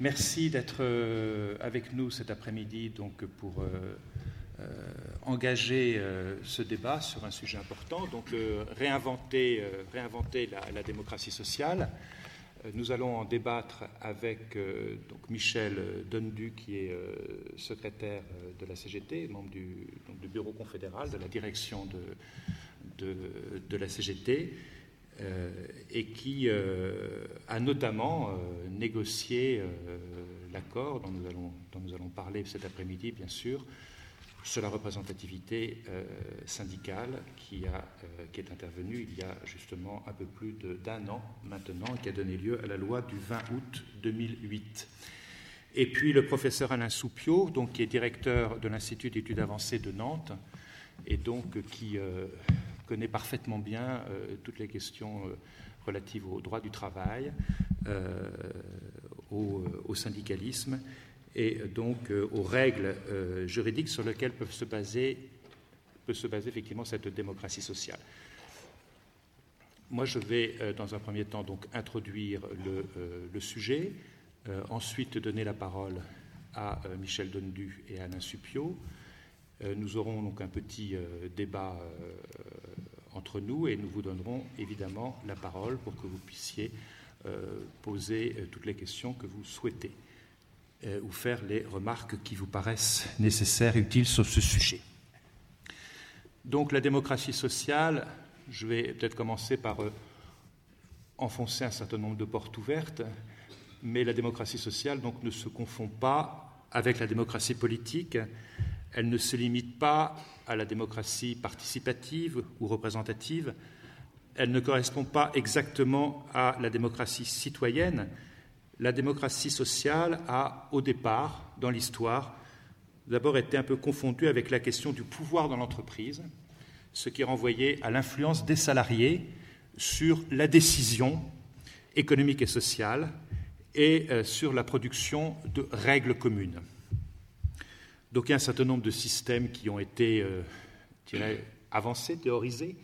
Merci d'être avec nous cet après-midi donc, pour engager ce débat sur un sujet important, donc réinventer la démocratie sociale. Nous allons en débattre avec donc Michel Donnedu, qui est secrétaire de la CGT, membre du bureau confédéral, de la direction de la CGT, et qui a notamment négocié l'accord dont nous allons parler cet après-midi, bien sûr, sur la représentativité syndicale qui est intervenue il y a justement un peu plus d'un an maintenant et qui a donné lieu à la loi du 20 août 2008. Et puis le professeur Alain Soupiot, donc, qui est directeur de l'Institut d'études avancées de Nantes et donc qui connaît parfaitement bien toutes les questions relatives au droit du travail, au syndicalisme et donc aux règles juridiques sur lesquelles peut se baser effectivement cette démocratie sociale. Moi, je vais dans un premier temps donc introduire le sujet, ensuite donner la parole à Michel Donnedu et à Alain Soupiot. Nous aurons donc un petit débat entre nous et nous vous donnerons évidemment la parole pour que vous puissiez poser toutes les questions que vous souhaitez ou faire les remarques qui vous paraissent nécessaires et utiles sur ce sujet. Donc la démocratie sociale, je vais peut-être commencer par enfoncer un certain nombre de portes ouvertes, mais la démocratie sociale donc, ne se confond pas avec la démocratie politique. Elle ne se limite pas à la démocratie participative ou représentative. Elle ne correspond pas exactement à la démocratie citoyenne. La démocratie sociale a, au départ, dans l'histoire, d'abord été un peu confondue avec la question du pouvoir dans l'entreprise, ce qui renvoyait à l'influence des salariés sur la décision économique et sociale et sur la production de règles communes. Donc il y a un certain nombre de systèmes qui ont été avancés, théorisés.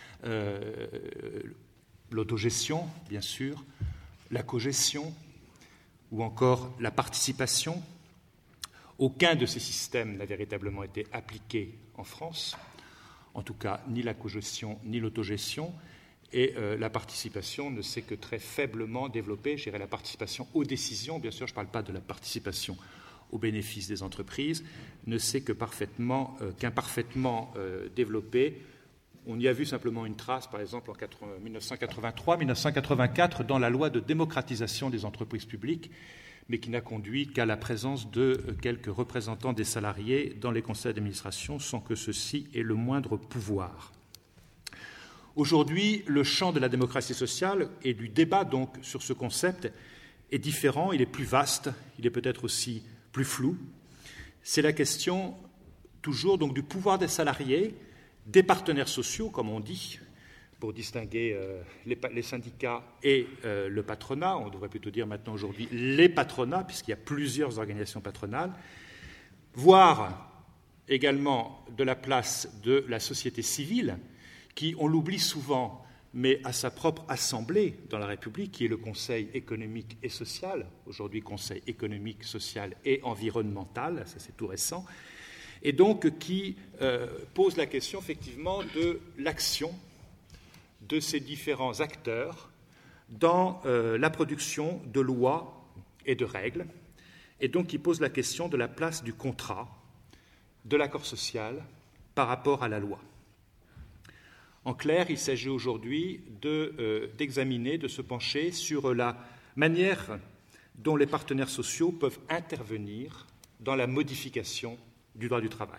L'autogestion, bien sûr, la cogestion ou encore la participation. Aucun de ces systèmes n'a véritablement été appliqué en France, en tout cas ni la cogestion ni l'autogestion, et la participation ne s'est que très faiblement développée. Je dirais la participation aux décisions, bien sûr je ne parle pas de la participation au bénéfice des entreprises, ne s'est qu'imparfaitement développée. On y a vu simplement une trace, par exemple, en 1983-1984, dans la loi de démocratisation des entreprises publiques, mais qui n'a conduit qu'à la présence de quelques représentants des salariés dans les conseils d'administration, sans que ceux-ci aient le moindre pouvoir. Aujourd'hui, le champ de la démocratie sociale et du débat donc sur ce concept est différent, il est plus vaste, il est peut-être aussi plus flou. C'est la question toujours donc du pouvoir des salariés, des partenaires sociaux, comme on dit, pour distinguer les syndicats et le patronat. On devrait plutôt dire maintenant aujourd'hui les patronats, puisqu'il y a plusieurs organisations patronales, voire également de la place de la société civile, qui, on l'oublie souvent, mais à sa propre assemblée dans la République, qui est le Conseil économique et social, aujourd'hui Conseil économique, social et environnemental, ça c'est tout récent, et donc qui pose la question effectivement de l'action de ces différents acteurs dans la production de lois et de règles, et donc qui pose la question de la place du contrat, de l'accord social par rapport à la loi. En clair, il s'agit aujourd'hui d'examiner, de se pencher sur la manière dont les partenaires sociaux peuvent intervenir dans la modification du droit du travail.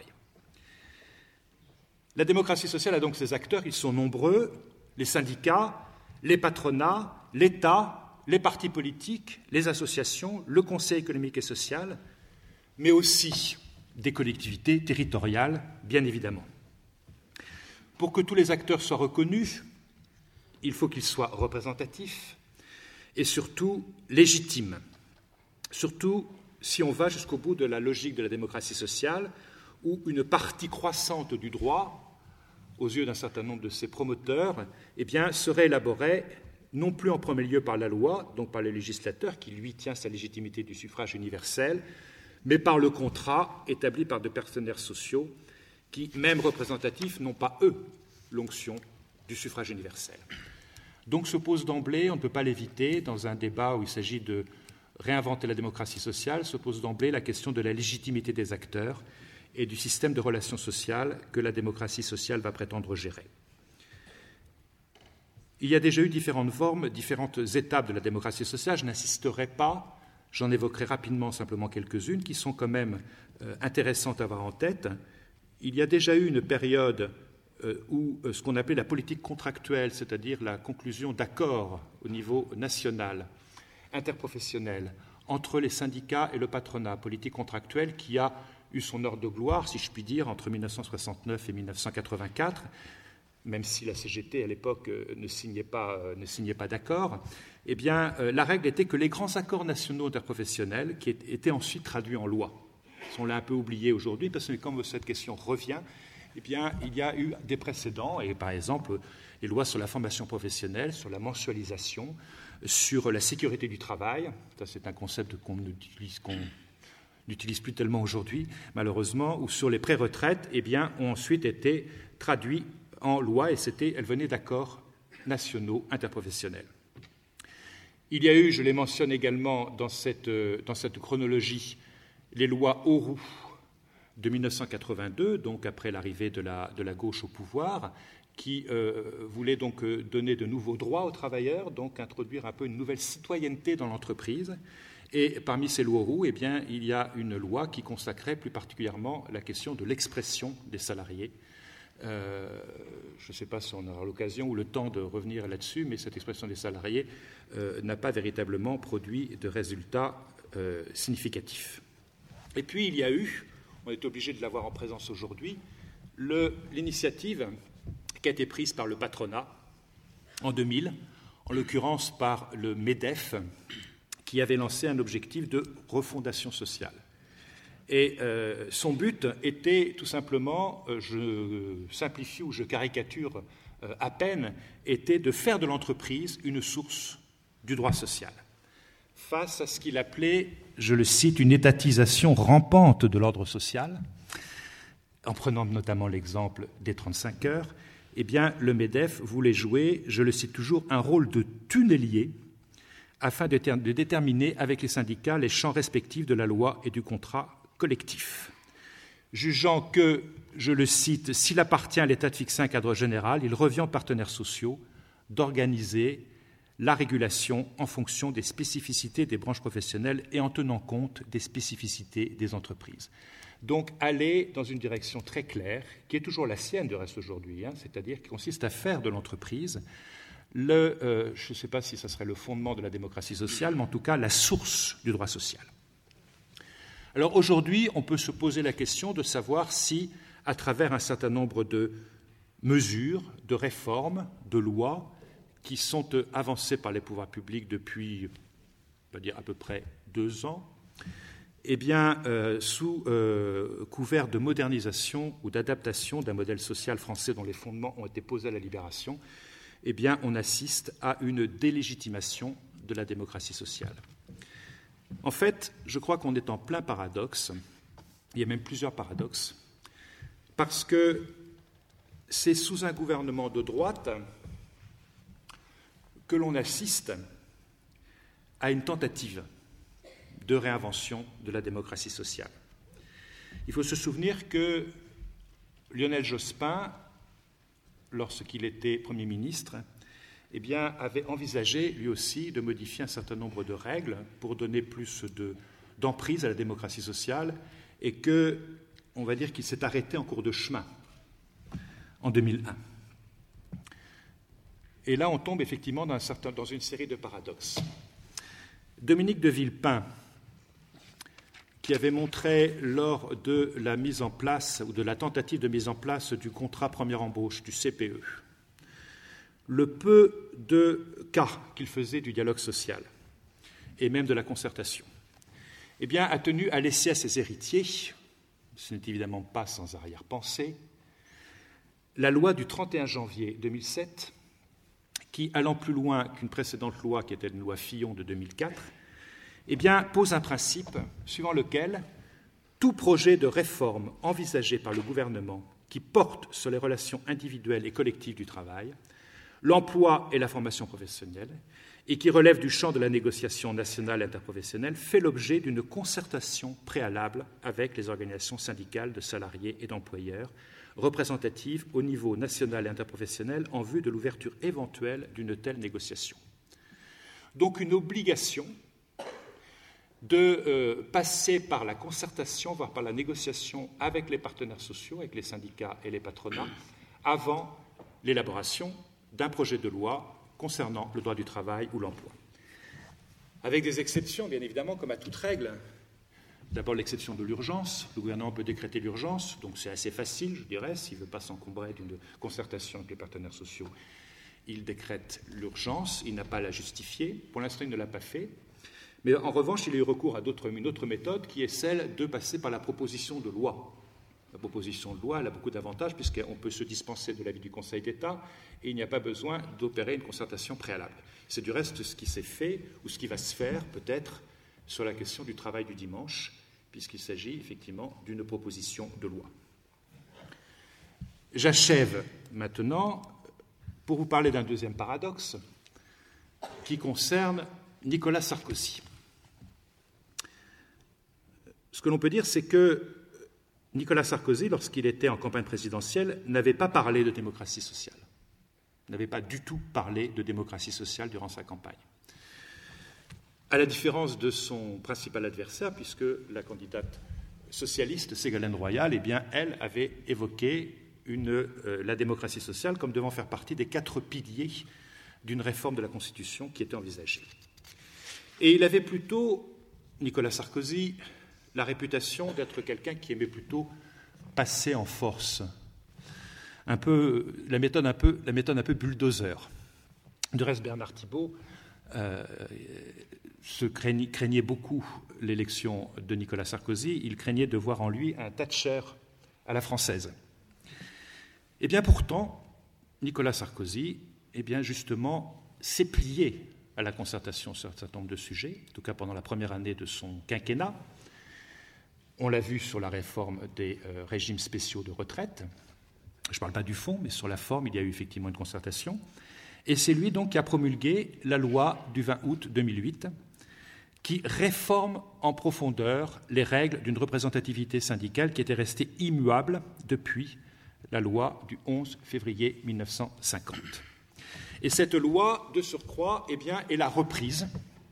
La démocratie sociale a donc ses acteurs, ils sont nombreux, les syndicats, les patronats, l'État, les partis politiques, les associations, le Conseil économique et social, mais aussi des collectivités territoriales, bien évidemment. Pour que tous les acteurs soient reconnus, il faut qu'ils soient représentatifs et surtout légitimes. Surtout si on va jusqu'au bout de la logique de la démocratie sociale, où une partie croissante du droit, aux yeux d'un certain nombre de ses promoteurs, serait élaborée non plus en premier lieu par la loi, donc par le législateur, qui lui tient sa légitimité du suffrage universel, mais par le contrat établi par des partenaires sociaux qui, même représentatifs, n'ont pas, eux, l'onction du suffrage universel. Donc se pose d'emblée, on ne peut pas l'éviter, dans un débat où il s'agit de réinventer la démocratie sociale, se pose d'emblée la question de la légitimité des acteurs et du système de relations sociales que la démocratie sociale va prétendre gérer. Il y a déjà eu différentes formes, différentes étapes de la démocratie sociale. Je n'insisterai pas, j'en évoquerai rapidement simplement quelques-unes qui sont quand même intéressantes à avoir en tête. Il y a déjà eu une période où ce qu'on appelait la politique contractuelle, c'est-à-dire la conclusion d'accords au niveau national, interprofessionnel, entre les syndicats et le patronat, politique contractuelle qui a eu son heure de gloire, si je puis dire, entre 1969 et 1984, même si la CGT, à l'époque, ne signait pas d'accord, eh bien, la règle était que les grands accords nationaux interprofessionnels, qui étaient ensuite traduits en loi, on l'a un peu oublié aujourd'hui, parce que quand cette question revient, eh bien, il y a eu des précédents, et par exemple, les lois sur la formation professionnelle, sur la mensualisation, sur la sécurité du travail, ça c'est un concept qu'on n'utilise plus tellement aujourd'hui, malheureusement, ou sur les pré-retraites, eh bien, ont ensuite été traduits en loi, et elles venaient d'accords nationaux interprofessionnels. Il y a eu, je les mentionne également dans cette chronologie, les lois Auroux de 1982, donc après l'arrivée de la gauche au pouvoir, qui voulaient donc donner de nouveaux droits aux travailleurs, donc introduire un peu une nouvelle citoyenneté dans l'entreprise. Et parmi ces lois Auroux, eh bien, il y a une loi qui consacrait plus particulièrement la question de l'expression des salariés. Je ne sais pas si on aura l'occasion ou le temps de revenir là-dessus, mais cette expression des salariés n'a pas véritablement produit de résultats significatifs. Et puis il y a eu, on est obligé de l'avoir en présence aujourd'hui, l'initiative qui a été prise par le patronat en 2000, en l'occurrence par le MEDEF, qui avait lancé un objectif de refondation sociale. Et son but était tout simplement, je simplifie ou je caricature à peine, était de faire de l'entreprise une source du droit social. Face à ce qu'il appelait, je le cite, une étatisation rampante de l'ordre social, en prenant notamment l'exemple des 35 heures, eh bien, le MEDEF voulait jouer, je le cite toujours, un rôle de tunnelier afin de déterminer avec les syndicats les champs respectifs de la loi et du contrat collectif. Jugeant que, je le cite, s'il appartient à l'État de fixer un cadre général, il revient aux partenaires sociaux d'organiser la régulation en fonction des spécificités des branches professionnelles et en tenant compte des spécificités des entreprises. Donc aller dans une direction très claire, qui est toujours la sienne de reste aujourd'hui, c'est-à-dire qui consiste à faire de l'entreprise je ne sais pas si ça serait le fondement de la démocratie sociale, mais en tout cas la source du droit social. Alors aujourd'hui, on peut se poser la question de savoir si, à travers un certain nombre de mesures, de réformes, de lois, qui sont avancées par les pouvoirs publics depuis, on va dire, à peu près 2 ans, eh bien, sous couvert de modernisation ou d'adaptation d'un modèle social français dont les fondements ont été posés à la Libération, eh bien, on assiste à une délégitimation de la démocratie sociale. En fait, je crois qu'on est en plein paradoxe, il y a même plusieurs paradoxes, parce que c'est sous un gouvernement de droite que l'on assiste à une tentative de réinvention de la démocratie sociale. Il faut se souvenir que Lionel Jospin, lorsqu'il était Premier ministre, eh bien, avait envisagé lui aussi de modifier un certain nombre de règles pour donner plus d'emprise à la démocratie sociale et que, on va dire qu'il s'est arrêté en cours de chemin en 2001. Et là, on tombe effectivement dans une série de paradoxes. Dominique de Villepin, qui avait montré lors de la mise en place ou de la tentative de mise en place du contrat première embauche, du CPE, le peu de cas qu'il faisait du dialogue social et même de la concertation, eh bien, a tenu à laisser à ses héritiers, ce n'est évidemment pas sans arrière-pensée, la loi du 31 janvier 2007 qui, allant plus loin qu'une précédente loi, qui était une loi Fillon de 2004, eh bien, pose un principe suivant lequel tout projet de réforme envisagé par le gouvernement qui porte sur les relations individuelles et collectives du travail, l'emploi et la formation professionnelle, et qui relève du champ de la négociation nationale et interprofessionnelle, fait l'objet d'une concertation préalable avec les organisations syndicales de salariés et d'employeurs, représentatives au niveau national et interprofessionnel en vue de l'ouverture éventuelle d'une telle négociation. Donc une obligation de passer par la concertation, voire par la négociation avec les partenaires sociaux, avec les syndicats et les patronats, avant l'élaboration d'un projet de loi concernant le droit du travail ou l'emploi. Avec des exceptions, bien évidemment, comme à toute règle. D'abord, l'exception de l'urgence. Le gouvernement peut décréter l'urgence, donc c'est assez facile, je dirais, s'il ne veut pas s'encombrer d'une concertation avec les partenaires sociaux. Il décrète l'urgence, il n'a pas à la justifier. Pour l'instant, il ne l'a pas fait. Mais en revanche, il a eu recours à une autre méthode qui est celle de passer par la proposition de loi. La proposition de loi, elle a beaucoup d'avantages puisqu'on peut se dispenser de l'avis du Conseil d'État et il n'y a pas besoin d'opérer une concertation préalable. C'est du reste ce qui s'est fait ou ce qui va se faire peut-être sur la question du travail du dimanche, puisqu'il s'agit effectivement d'une proposition de loi. J'achève maintenant pour vous parler d'un deuxième paradoxe qui concerne Nicolas Sarkozy. Ce que l'on peut dire, c'est que Nicolas Sarkozy, lorsqu'il était en campagne présidentielle, n'avait pas parlé de démocratie sociale, n'avait pas du tout parlé de démocratie sociale durant sa campagne. À la différence de son principal adversaire, puisque la candidate socialiste, Ségolène Royal, eh bien, elle avait évoqué la démocratie sociale comme devant faire partie des 4 piliers d'une réforme de la Constitution qui était envisagée. Et il avait plutôt, Nicolas Sarkozy, la réputation d'être quelqu'un qui aimait plutôt passer en force, la méthode un peu bulldozer. De reste, Bernard Thibault craignait beaucoup l'élection de Nicolas Sarkozy. Il craignait de voir en lui un Thatcher à la française. Eh bien, pourtant, Nicolas Sarkozy, eh bien, justement, s'est plié à la concertation sur un certain nombre de sujets, en tout cas pendant la première année de son quinquennat. On l'a vu sur la réforme des régimes spéciaux de retraite. Je ne parle pas du fond, mais sur la forme, il y a eu effectivement une concertation. Et c'est lui donc qui a promulgué la loi du 20 août 2008 qui réforme en profondeur les règles d'une représentativité syndicale qui était restée immuable depuis la loi du 11 février 1950. Et cette loi, de surcroît, eh bien, est la reprise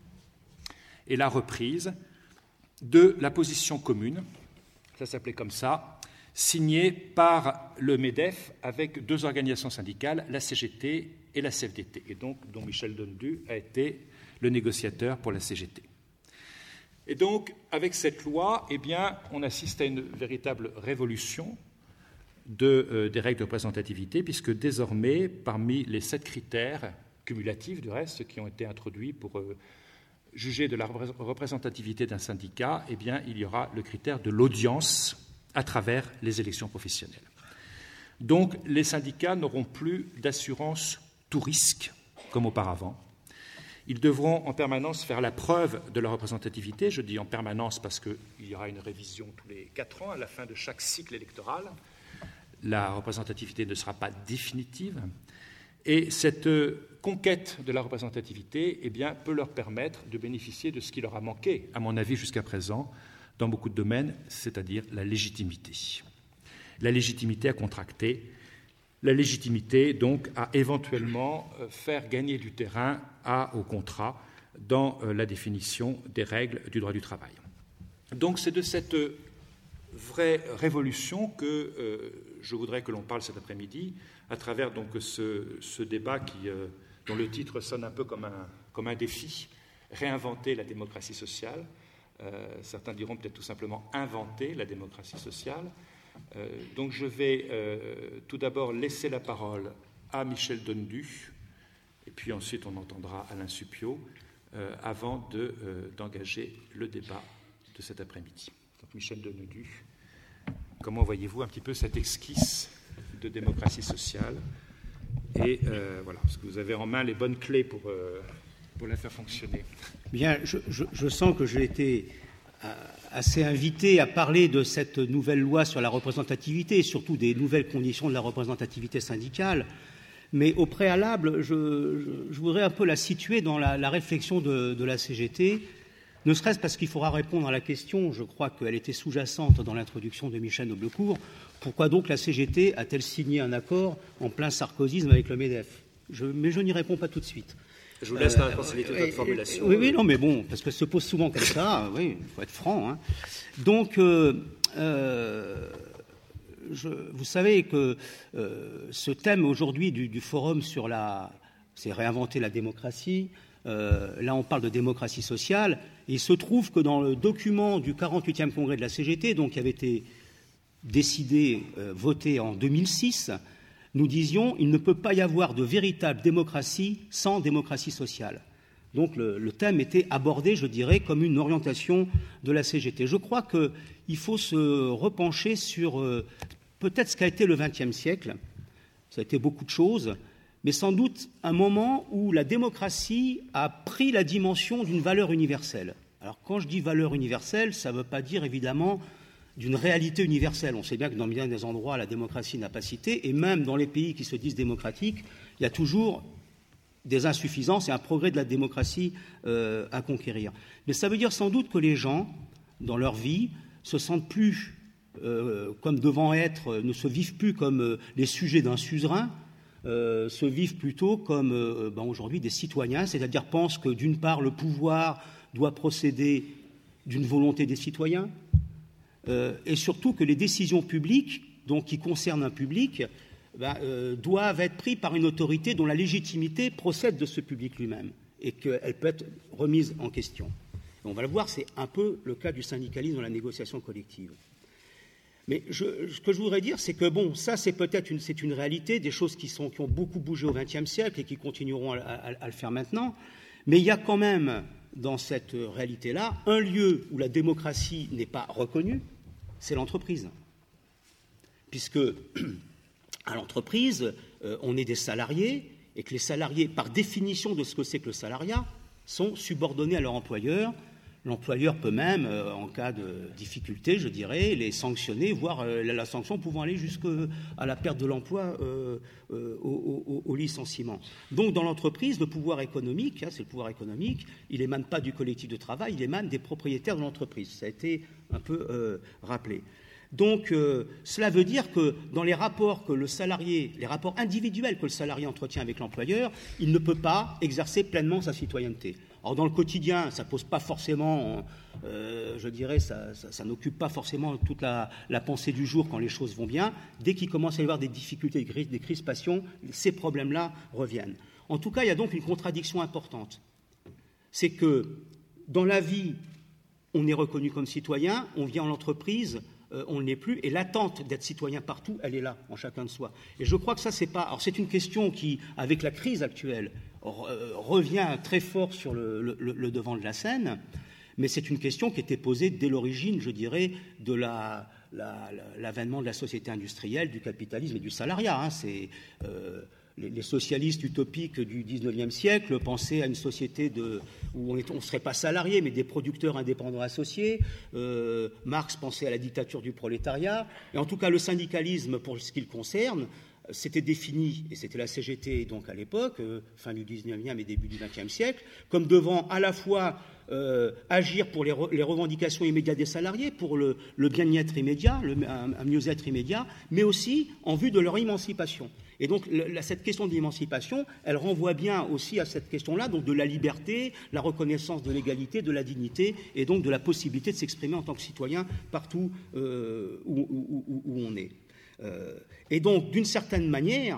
de la position commune, ça s'appelait comme ça, signée par le MEDEF avec 2 organisations syndicales, la CGT et la CFDT, et donc dont Michel Dondu a été le négociateur pour la CGT. Et donc, avec cette loi, eh bien, on assiste à une véritable révolution des règles de représentativité, puisque désormais, parmi les 7 critères cumulatifs, du reste, qui ont été introduits pour juger de la représentativité d'un syndicat, eh bien, il y aura le critère de l'audience à travers les élections professionnelles. Donc, les syndicats n'auront plus d'assurance tout risque, comme auparavant. Ils devront en permanence faire la preuve de leur représentativité. Je dis en permanence parce qu'il y aura une révision tous les 4 ans, à la fin de chaque cycle électoral. La représentativité ne sera pas définitive. Et cette conquête de la représentativité, eh bien, peut leur permettre de bénéficier de ce qui leur a manqué, à mon avis, jusqu'à présent, dans beaucoup de domaines, c'est-à-dire la légitimité. La légitimité à contracter, la légitimité, donc, à éventuellement faire gagner du terrain au contrat dans la définition des règles du droit du travail. Donc, c'est de cette vraie révolution que je voudrais que l'on parle cet après-midi, à travers donc ce débat dont le titre sonne un peu comme un défi, réinventer la démocratie sociale. Certains diront peut-être tout simplement inventer la démocratie sociale. Donc je vais tout d'abord laisser la parole à Michel Dondu, et puis ensuite on entendra Alain Supiot, avant d'engager le débat de cet après-midi. Donc Michel Dondu, comment voyez-vous un petit peu cette esquisse de démocratie sociale Et voilà, parce que vous avez en main les bonnes clés pour la faire fonctionner. Bien, je sens que j'ai été assez invité à parler de cette nouvelle loi sur la représentativité et surtout des nouvelles conditions de la représentativité syndicale. Mais au préalable, je voudrais un peu la situer dans la réflexion de la CGT, ne serait-ce parce qu'il faudra répondre à la question, je crois qu'elle était sous-jacente dans l'introduction de Michel Noblecourt, pourquoi donc la CGT a-t-elle signé un accord en plein sarkozysme avec le MEDEF ? Mais je n'y réponds pas tout de suite. Je vous laisse la responsabilité de votre formulation. Oui, non, mais bon, parce que ça se pose souvent comme ça, oui, il faut être franc. Hein. Donc, vous savez que ce thème aujourd'hui du forum sur c'est réinventer la démocratie. Là, on parle de démocratie sociale. Et il se trouve que dans le document du 48e congrès de la CGT, donc qui avait été décidé, voté en 2006, nous disions il ne peut pas y avoir de véritable démocratie sans démocratie sociale. Donc le thème était abordé, je dirais, comme une orientation de la CGT. Je crois qu'il faut se repencher sur peut-être ce qu'a été le XXe siècle. Ça a été beaucoup de choses, mais sans doute un moment où la démocratie a pris la dimension d'une valeur universelle. Alors quand je dis valeur universelle, ça ne veut pas dire évidemment d'une réalité universelle. On sait bien que dans bien des endroits, la démocratie n'a pas cité, et même dans les pays qui se disent démocratiques, il y a toujours des insuffisances et un progrès de la démocratie à conquérir. Mais ça veut dire sans doute que les gens, dans leur vie, se sentent plus comme devant être, ne se vivent plus comme les sujets d'un suzerain, se vivent plutôt comme aujourd'hui des citoyens, c'est-à-dire pensent que d'une part le pouvoir doit procéder d'une volonté des citoyens, et surtout que les décisions publiques, donc qui concernent un public, doivent être prises par une autorité dont la légitimité procède de ce public lui-même et qu'elle peut être remise en question. Et on va le voir, c'est un peu le cas du syndicalisme dans la négociation collective. Mais ce que je voudrais dire, c'est que bon, ça c'est peut-être une réalité, des choses qui ont beaucoup bougé au XXe siècle et qui continueront à le faire maintenant. Mais il y a quand même dans cette réalité-là un lieu où la démocratie n'est pas reconnue, c'est l'entreprise. Puisque à l'entreprise, on est des salariés et que les salariés, par définition de ce que c'est que le salariat, sont subordonnés à leur employeur. L'employeur peut même, en cas de difficulté, je dirais, les sanctionner, voire la sanction pouvant aller jusqu'à la perte de l'emploi, au licenciement. Donc, dans l'entreprise, le pouvoir économique, c'est le pouvoir économique, il n'émane pas du collectif de travail, il émane des propriétaires de l'entreprise. Ça a été un peu rappelé. Donc, cela veut dire que dans les rapports que le salarié, les rapports individuels que le salarié entretient avec l'employeur, il ne peut pas exercer pleinement sa citoyenneté. Alors, dans le quotidien, ça ne pose pas forcément, je dirais, ça n'occupe pas forcément toute la pensée du jour quand les choses vont bien. Dès qu'il commence à y avoir des difficultés, des crispations, ces problèmes-là reviennent. En tout cas, il y a donc une contradiction importante. C'est que dans la vie, on est reconnu comme citoyen, on vient en entreprise, on ne l'est plus, et l'attente d'être citoyen partout, elle est là, en chacun de soi. Et je crois que ça, c'est pas... Alors, c'est une question qui, avec la crise actuelle, revient très fort sur le devant de la scène, mais c'est une question qui était posée dès l'origine, je dirais, de l'avènement de la société industrielle, du capitalisme et du salariat. Hein. C'est... Les socialistes utopiques du XIXe siècle pensaient à une société où on ne serait pas salarié, mais des producteurs indépendants associés. Marx pensait à la dictature du prolétariat. Et en tout cas, le syndicalisme, pour ce qui le concerne, c'était défini, et c'était la CGT donc à l'époque, fin du XIXe et début du XXe siècle, comme devant à la fois agir pour les revendications immédiates des salariés, pour le bien-être immédiat, un mieux-être immédiat, mais aussi en vue de leur émancipation. Et donc, cette question de l'émancipation, elle renvoie bien aussi à cette question-là, donc de la liberté, la reconnaissance de l'égalité, de la dignité, et donc de la possibilité de s'exprimer en tant que citoyen partout où on est. Et donc, d'une certaine manière,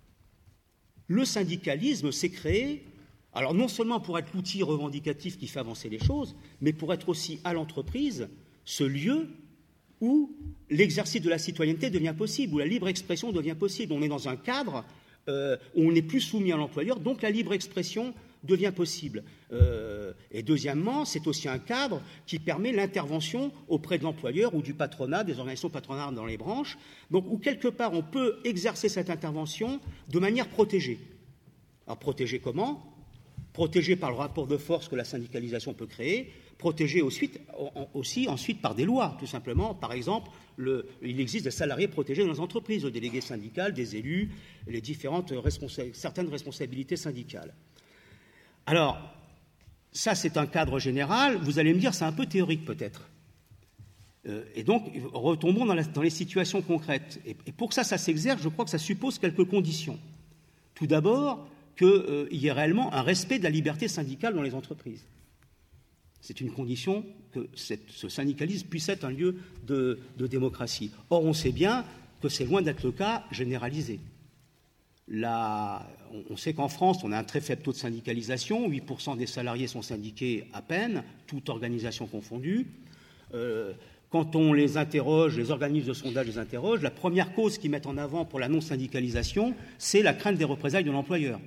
le syndicalisme s'est créé, alors non seulement pour être l'outil revendicatif qui fait avancer les choses, mais pour être aussi à l'entreprise ce lieu où l'exercice de la citoyenneté devient possible, où la libre expression devient possible. On est dans un cadre où on n'est plus soumis à l'employeur, donc la libre expression devient possible. Et deuxièmement, c'est aussi un cadre qui permet l'intervention auprès de l'employeur ou du patronat, des organisations patronales dans les branches, donc où quelque part on peut exercer cette intervention de manière protégée. Alors protégée comment ? Protégée par le rapport de force que la syndicalisation peut créer, protégée aussi ensuite par des lois, tout simplement. Par exemple, il existe des salariés protégés dans les entreprises, le délégué syndical, des élus, les différentes certaines responsabilités syndicales. Alors, ça c'est un cadre général, vous allez me dire c'est un peu théorique peut-être. Et donc, retombons dans les situations concrètes. Et pour que ça s'exerce, je crois que ça suppose quelques conditions. Tout d'abord, qu'il y ait réellement un respect de la liberté syndicale dans les entreprises. C'est une condition que ce syndicalisme puisse être un lieu de démocratie. Or, on sait bien que c'est loin d'être le cas généralisé. On sait qu'en France, on a un très faible taux de syndicalisation, 8% des salariés sont syndiqués à peine, toute organisation confondue. Quand on les interroge, les organismes de sondage les interrogent, la première cause qu'ils mettent en avant pour la non-syndicalisation, c'est la crainte des représailles de l'employeur.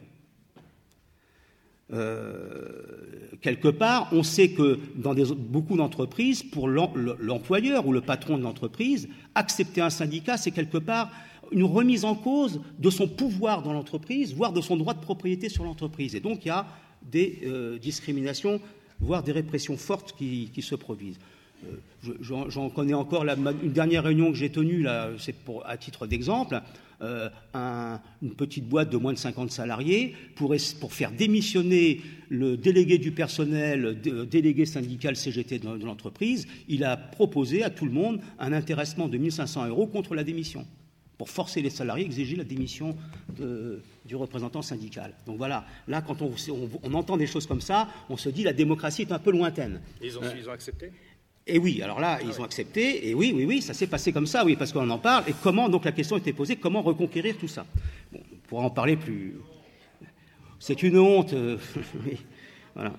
Quelque part, on sait que dans beaucoup d'entreprises, pour l'employeur ou le patron de l'entreprise, accepter un syndicat, c'est quelque part une remise en cause de son pouvoir dans l'entreprise, voire de son droit de propriété sur l'entreprise. Et donc, il y a des discriminations, voire des répressions fortes qui se produisent. J'en connais encore une dernière réunion que j'ai tenue, là, c'est à titre d'exemple, une petite boîte de moins de 50 salariés pour faire démissionner le délégué du personnel, délégué syndical CGT de l'entreprise. Il a proposé à tout le monde un intéressement de 1 500 € contre la démission, pour forcer les salariés à exiger la démission du représentant syndical. Donc voilà, là, quand on entend des choses comme ça, on se dit la démocratie est un peu lointaine. Et ils ont accepté ? Et oui, alors là, ils ont accepté, et oui, ça s'est passé comme ça, oui, parce qu'on en parle, et comment, donc la question était posée, comment reconquérir tout ça ? Bon, on pourra en parler plus... C'est une honte, oui, voilà.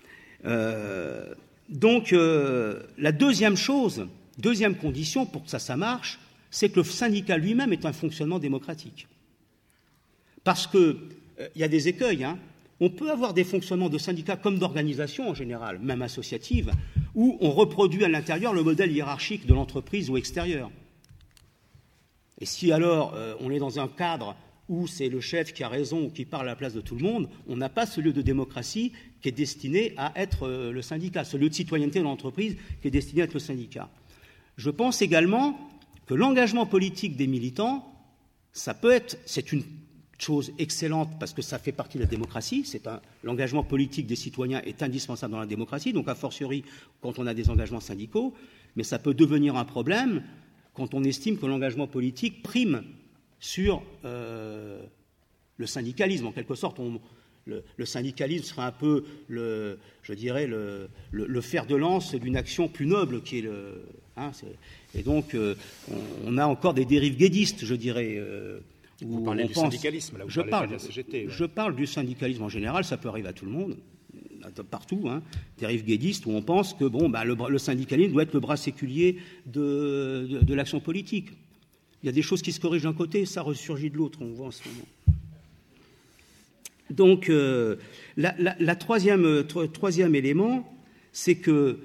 Donc, la deuxième condition pour que ça marche, c'est que le syndicat lui-même est un fonctionnement démocratique. Parce qu'il y a des écueils, hein. On peut avoir des fonctionnements de syndicats comme d'organisations en général, même associatives, où on reproduit à l'intérieur le modèle hiérarchique de l'entreprise ou extérieur. Et si alors on est dans un cadre où c'est le chef qui a raison ou qui parle à la place de tout le monde, on n'a pas ce lieu de démocratie qui est destiné à être le syndicat, ce lieu de citoyenneté de l'entreprise qui est destiné à être le syndicat. Je pense également que l'engagement politique des militants, c'est une chose excellente parce que ça fait partie de la démocratie. L'engagement politique des citoyens est indispensable dans la démocratie, donc a fortiori quand on a des engagements syndicaux, mais ça peut devenir un problème quand on estime que l'engagement politique prime sur le syndicalisme. En quelque sorte, le syndicalisme serait un peu, le fer de lance d'une action plus noble qui est et donc on a encore des dérives guédistes, je dirais. Vous parlez du syndicalisme, là, vous parlez pas de la CGT. Ouais. Je parle du syndicalisme en général, ça peut arriver à tout le monde, partout, hein, dérives guédistes où on pense que le syndicalisme doit être le bras séculier de l'action politique. Il y a des choses qui se corrigent d'un côté, ça ressurgit de l'autre, on voit en ce moment. Donc, la troisième élément, c'est que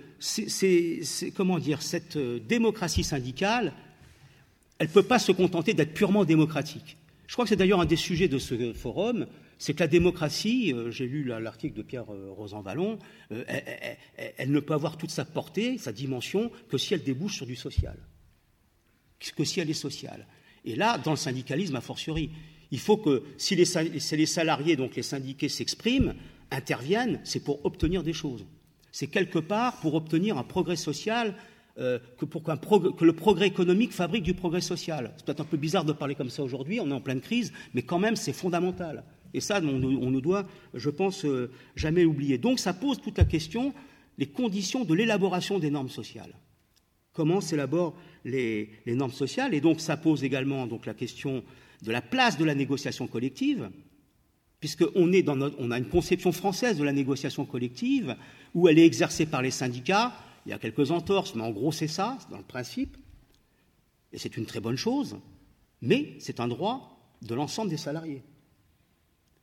cette démocratie syndicale, elle ne peut pas se contenter d'être purement démocratique. Je crois que c'est d'ailleurs un des sujets de ce forum, c'est que la démocratie, j'ai lu l'article de Pierre Rosanvallon, elle ne peut avoir toute sa portée, sa dimension, que si elle débouche sur du social, que si elle est sociale. Et là, dans le syndicalisme, a fortiori, il faut que si les salariés, donc les syndiqués s'expriment, interviennent, c'est pour obtenir des choses. C'est quelque part pour obtenir un progrès social, que le progrès économique fabrique du progrès social. C'est peut-être un peu bizarre de parler comme ça aujourd'hui, on est en pleine crise, mais quand même c'est fondamental. Et ça, on ne doit, je pense, jamais oublier. Donc ça pose toute la question, les conditions de l'élaboration des normes sociales. Comment s'élaborent les normes sociales? Et donc ça pose également donc, la question de la place de la négociation collective, puisqu'on a une conception française de la négociation collective, où elle est exercée par les syndicats. Il y a quelques entorses, mais en gros c'est ça, dans le principe, et c'est une très bonne chose, mais c'est un droit de l'ensemble des salariés.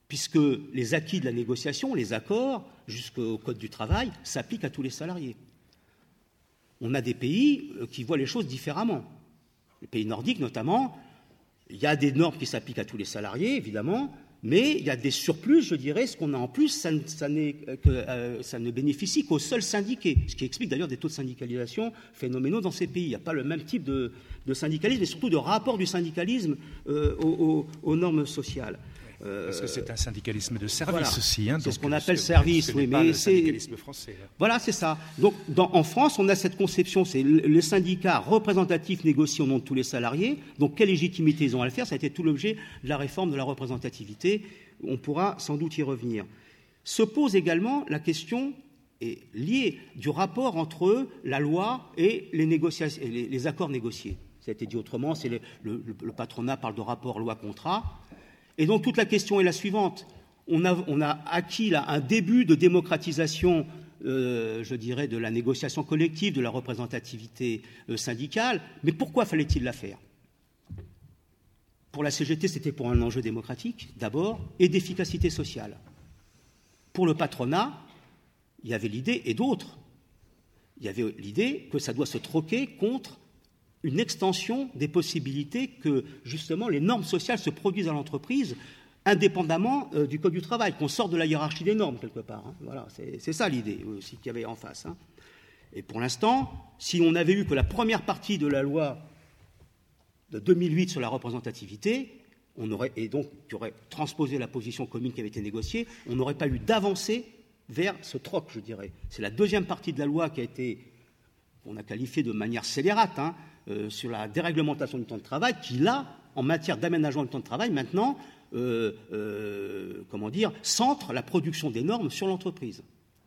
puisque les acquis de la négociation, les accords, jusqu'au Code du travail, s'appliquent à tous les salariés. On a des pays qui voient les choses différemment. Les pays nordiques, notamment, il y a des normes qui s'appliquent à tous les salariés, évidemment, mais il y a des surplus, je dirais, ce qu'on a en plus, ça ne bénéficie qu'aux seuls syndiqués, ce qui explique d'ailleurs des taux de syndicalisation phénoménaux dans ces pays. Il n'y a pas le même type de syndicalisme et surtout de rapport du syndicalisme aux normes sociales. Parce que c'est un syndicalisme de service aussi. C'est ce qu'on appelle service, oui, mais c'est le syndicalisme français. Voilà, c'est ça. Donc, en France, on a cette conception, c'est les syndicats représentatifs négocient au nom de tous les salariés. Donc, quelle légitimité ils ont à le faire? Ça a été tout l'objet de la réforme de la représentativité. On pourra sans doute y revenir. Se pose également la question liée du rapport entre la loi et les négociations, les accords négociés. Ça a été dit autrement, c'est le patronat parle de rapport loi-contrat. Et donc toute la question est la suivante. On a acquis là un début de démocratisation, je dirais, de la négociation collective, de la représentativité syndicale. Mais pourquoi fallait-il la faire? Pour la CGT, c'était pour un enjeu démocratique, d'abord, et d'efficacité sociale. Pour le patronat, il y avait l'idée, et d'autres, il y avait l'idée que ça doit se troquer contre une extension des possibilités que, justement, les normes sociales se produisent à l'entreprise, indépendamment du Code du travail, qu'on sorte de la hiérarchie des normes, quelque part. Hein. Voilà, c'est ça l'idée aussi qu'il y avait en face. Hein. Et pour l'instant, si on avait eu que la première partie de la loi de 2008 sur la représentativité, et donc qui aurait transposé la position commune qui avait été négociée, on n'aurait pas eu d'avancée vers ce troc, je dirais. C'est la deuxième partie de la loi qu'on a qualifiée de manière scélérate, hein, sur la déréglementation du temps de travail, qui, là, en matière d'aménagement du temps de travail, maintenant, centre la production des normes sur l'entreprise,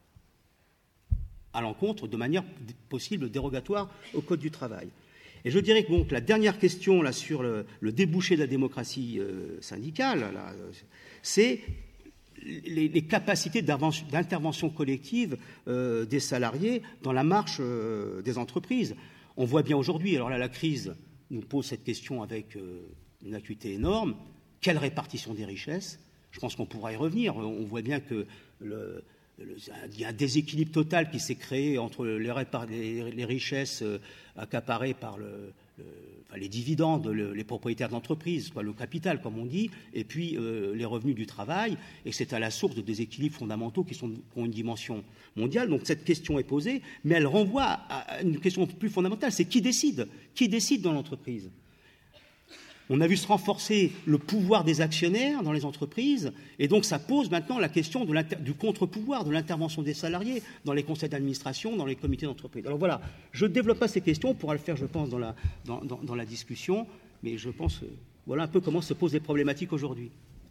à l'encontre, de manière possible, dérogatoire au Code du travail. Et je dirais que donc, la dernière question là, sur le débouché de la démocratie syndicale, là, c'est les capacités d'intervention collective des salariés dans la marche des entreprises. On voit bien aujourd'hui, alors là, la crise nous pose cette question avec une acuité énorme. Quelle répartition des richesses? Je pense qu'on pourra y revenir. On voit bien que il y a un déséquilibre total qui s'est créé entre les richesses accaparées par les dividendes, les propriétaires d'entreprise, le capital, comme on dit, et puis les revenus du travail, et c'est à la source de déséquilibres fondamentaux qui ont une dimension mondiale. Donc cette question est posée, mais elle renvoie à une question plus fondamentale, c'est qui décide? Qui décide dans l'entreprise? On a vu se renforcer le pouvoir des actionnaires dans les entreprises, et donc ça pose maintenant la question du contre-pouvoir, de l'intervention des salariés dans les conseils d'administration, dans les comités d'entreprise. Alors voilà, je ne développe pas ces questions, on pourra le faire, je pense, dans la discussion, mais je pense, voilà un peu comment se posent les problématiques aujourd'hui.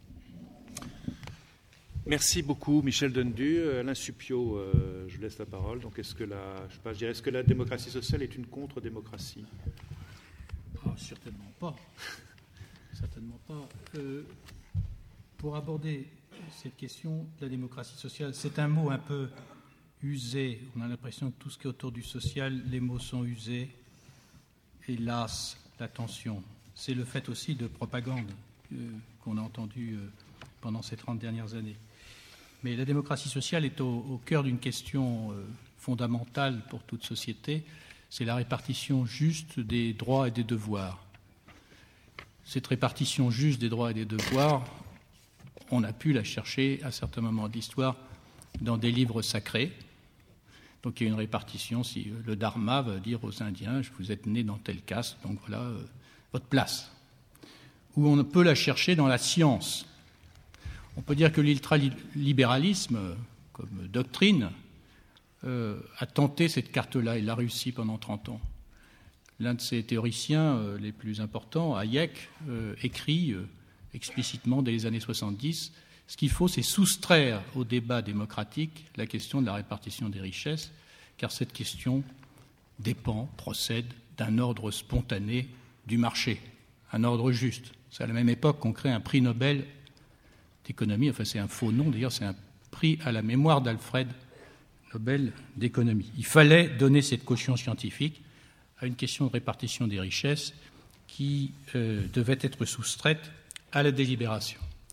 Merci beaucoup, Michel Donnedu. Alain Supiot, je laisse la parole. Donc, est-ce que la démocratie sociale est une contre-démocratie? Certainement pas. Certainement pas. Pour aborder cette question de la démocratie sociale, c'est un mot un peu usé. On a l'impression que tout ce qui est autour du social, les mots sont usés. Hélas, l'attention. C'est le fait aussi de propagande qu'on a entendu pendant ces 30 dernières années. Mais la démocratie sociale est au cœur d'une question fondamentale pour toute société. C'est la répartition juste des droits et des devoirs. Cette répartition juste des droits et des devoirs, on a pu la chercher à certains moments de l'histoire dans des livres sacrés. Donc il y a une répartition, si le dharma veut dire aux Indiens, vous êtes nés dans telle caste, donc voilà votre place. Ou on peut la chercher dans la science. On peut dire que l'ultralibéralisme, comme doctrine, a tenté cette carte-là, il l'a réussi pendant 30 ans. L'un de ses théoriciens les plus importants, Hayek, écrit explicitement dès les années 70, ce qu'il faut, c'est soustraire au débat démocratique la question de la répartition des richesses, car cette question procède d'un ordre spontané du marché, un ordre juste. C'est à la même époque qu'on crée un prix Nobel d'économie, enfin c'est un faux nom, d'ailleurs c'est un prix à la mémoire d'Alfred Nobel d'économie. Il fallait donner cette caution scientifique à une question de répartition des richesses qui devait être soustraite à la délibération.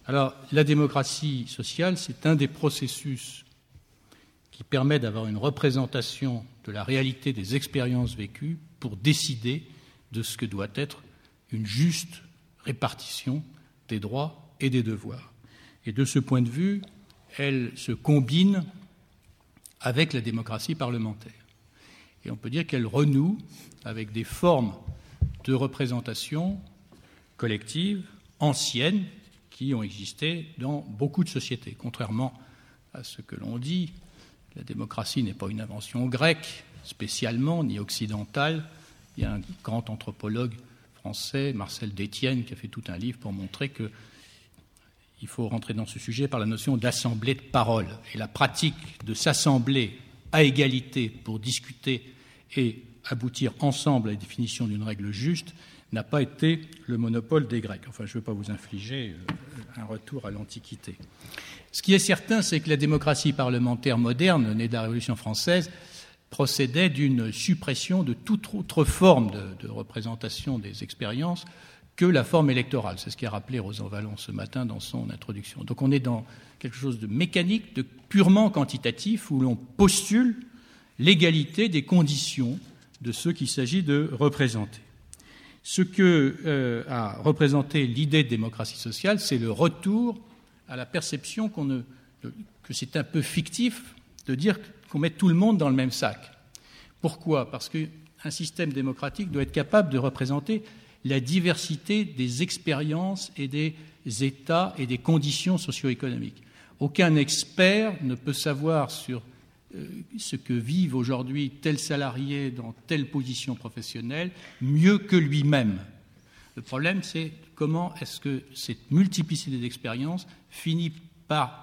Alors, la démocratie sociale, c'est un des processus qui permet d'avoir une représentation de la réalité des expériences vécues pour décider de ce que doit être une juste répartition des droits et des devoirs. Et de ce point de vue, elle se combine avec la démocratie parlementaire. Et on peut dire qu'elle renoue avec des formes de représentation collective anciennes qui ont existé dans beaucoup de sociétés. Contrairement à ce que l'on dit, la démocratie n'est pas une invention grecque spécialement, ni occidentale. Il y a un grand anthropologue français, Marcel Détienne, qui a fait tout un livre pour montrer qu'il faut rentrer dans ce sujet par la notion d'assemblée de parole. Et la pratique de s'assembler à égalité pour discuter et aboutir ensemble à la définition d'une règle juste n'a pas été le monopole des Grecs. Enfin, je ne veux pas vous infliger un retour à l'Antiquité. Ce qui est certain, c'est que la démocratie parlementaire moderne, née de la Révolution française, procédait d'une suppression de toute autre forme de représentation des expériences que la forme électorale. C'est ce qu'a rappelé Rosan Vallon ce matin dans son introduction. Donc on est dans quelque chose de mécanique, de purement quantitatif, où l'on postule l'égalité des conditions de ceux qu'il s'agit de représenter. Ce que a représenté l'idée de démocratie sociale, c'est le retour à la perception que c'est un peu fictif de dire qu'on met tout le monde dans le même sac. Pourquoi ? Parce qu'un système démocratique doit être capable de représenter la diversité des expériences et des états et des conditions socio-économiques. Aucun expert ne peut savoir sur ce que vivent aujourd'hui tel salarié dans telle position professionnelle mieux que lui-même. Le problème, c'est comment est-ce que cette multiplicité d'expériences finit par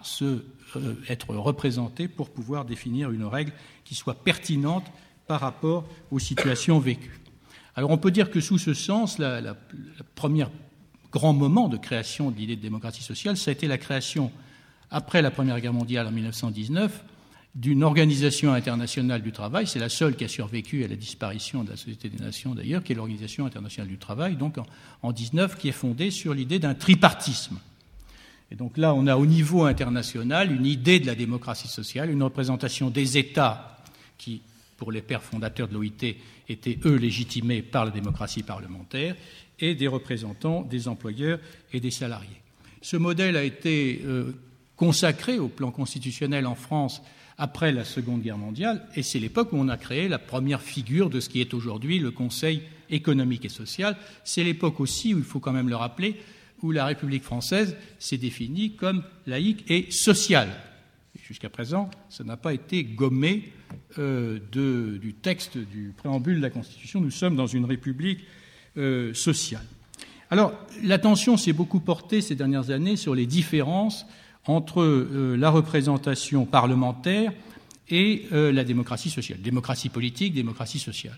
être représentée pour pouvoir définir une règle qui soit pertinente par rapport aux situations vécues. Alors on peut dire que sous ce sens, le premier grand moment de création de l'idée de démocratie sociale, ça a été la création, après la Première Guerre mondiale en 1919, d'une organisation internationale du travail, c'est la seule qui a survécu à la disparition de la Société des Nations d'ailleurs, qui est l'Organisation internationale du travail, donc en 19, qui est fondée sur l'idée d'un tripartisme. Et donc là, on a au niveau international une idée de la démocratie sociale, une représentation des États qui, pour les pères fondateurs de l'OIT, étaient eux légitimés par la démocratie parlementaire, et des représentants des employeurs et des salariés. Ce modèle a été consacré au plan constitutionnel en France après la Seconde Guerre mondiale, et c'est l'époque où on a créé la première figure de ce qui est aujourd'hui le Conseil économique et social. C'est l'époque aussi où, il faut quand même le rappeler, où la République française s'est définie comme laïque et sociale. Jusqu'à présent, ça n'a pas été gommé du texte du préambule de la Constitution. Nous sommes dans une République sociale. Alors, l'attention s'est beaucoup portée ces dernières années sur les différences entre la représentation parlementaire et la démocratie sociale. Démocratie politique, démocratie sociale.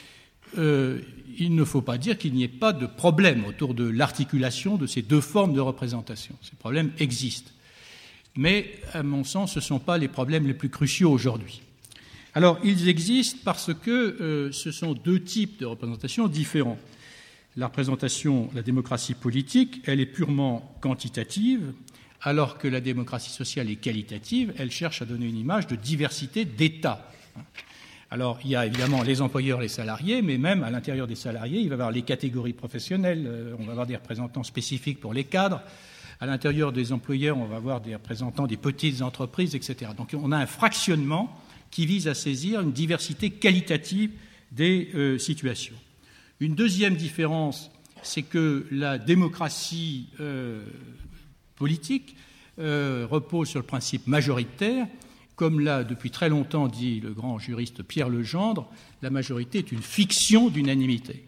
Il ne faut pas dire qu'il n'y ait pas de problème autour de l'articulation de ces deux formes de représentation. Ces problèmes existent. Mais, à mon sens, ce ne sont pas les problèmes les plus cruciaux aujourd'hui. Alors, ils existent parce que ce sont deux types de représentation différents. La représentation, la démocratie politique, elle est purement quantitative, alors que la démocratie sociale est qualitative, elle cherche à donner une image de diversité d'États. Alors, il y a évidemment les employeurs, les salariés, mais même à l'intérieur des salariés, il va y avoir les catégories professionnelles, on va avoir des représentants spécifiques pour les cadres, à l'intérieur des employeurs, on va avoir des représentants des petites entreprises, etc. Donc, on a un fractionnement qui vise à saisir une diversité qualitative des situations. Une deuxième différence, c'est que la démocratie politique repose sur le principe majoritaire. Comme l'a depuis très longtemps dit le grand juriste Pierre Legendre, la majorité est une fiction d'unanimité.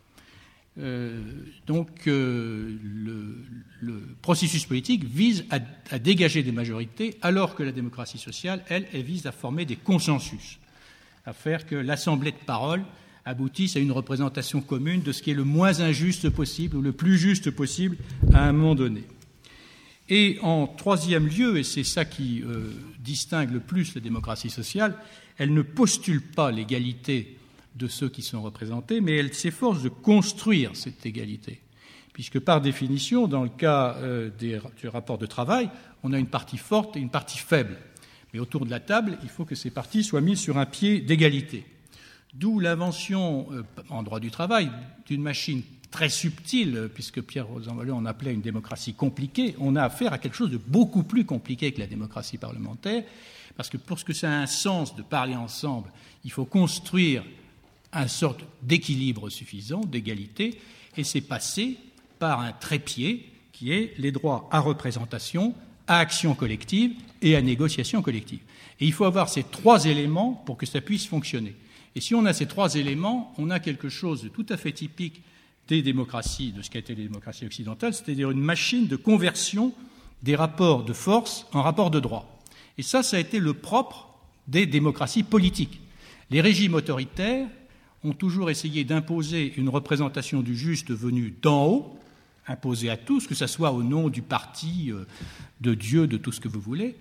Donc le processus politique vise à dégager des majorités, alors que la démocratie sociale, elle vise à former des consensus, à faire que l'assemblée de parole aboutisse à une représentation commune de ce qui est le moins injuste possible ou le plus juste possible à un moment donné. Et en troisième lieu, et c'est ça qui distingue le plus la démocratie sociale, elle ne postule pas l'égalité de ceux qui sont représentés, mais elle s'efforce de construire cette égalité. puisque par définition, dans le cas du rapport de travail, on a une partie forte et une partie faible. Mais autour de la table, il faut que ces parties soient mises sur un pied d'égalité. D'où l'invention, en droit du travail, d'une machine très subtile, puisque Pierre Rosanvallon en appelait une démocratie compliquée. On a affaire à quelque chose de beaucoup plus compliqué que la démocratie parlementaire, parce que pour que ça ait un sens de parler ensemble, il faut construire une sorte d'équilibre suffisant, d'égalité, et c'est passé par un trépied qui est les droits à représentation, à action collective et à négociation collective. Et il faut avoir ces trois éléments pour que ça puisse fonctionner. Et si on a ces trois éléments, on a quelque chose de tout à fait typique des démocraties, de ce qu'a été les démocraties occidentales, c'est-à-dire une machine de conversion des rapports de force en rapports de droit. Et ça a été le propre des démocraties politiques. Les régimes autoritaires ont toujours essayé d'imposer une représentation du juste venue d'en haut, imposée à tous, que ce soit au nom du parti, de Dieu, de tout ce que vous voulez,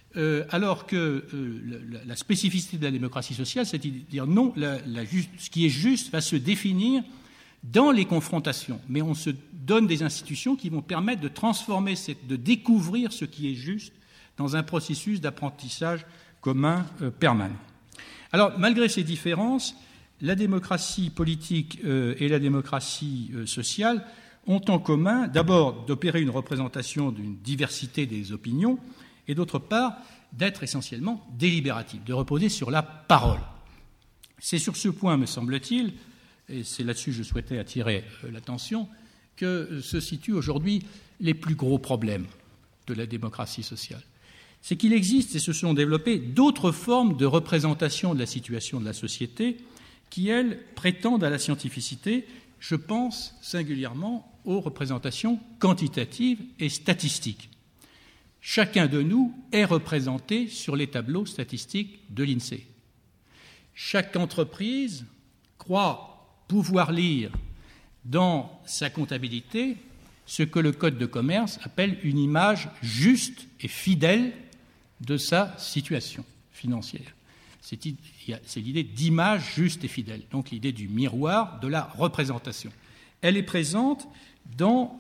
alors que la spécificité de la démocratie sociale, c'est de dire non, ce qui est juste va se définir dans les confrontations, mais on se donne des institutions qui vont permettre de transformer, de découvrir ce qui est juste dans un processus d'apprentissage commun permanent. Alors, malgré ces différences, la démocratie politique et la démocratie sociale ont en commun, d'abord, d'opérer une représentation d'une diversité des opinions, et d'autre part, d'être essentiellement délibérative, de reposer sur la parole. C'est sur ce point, me semble-t-il, et c'est là-dessus que je souhaitais attirer l'attention, que se situent aujourd'hui les plus gros problèmes de la démocratie sociale. C'est qu'il existe et se sont développées d'autres formes de représentation de la situation de la société qui, elles, prétendent à la scientificité. Je pense singulièrement aux représentations quantitatives et statistiques. Chacun de nous est représenté sur les tableaux statistiques de l'INSEE. Chaque entreprise croit pouvoir lire dans sa comptabilité ce que le Code de commerce appelle une image juste et fidèle de sa situation financière. C'est l'idée d'image juste et fidèle, donc l'idée du miroir, de la représentation. Elle est présente dans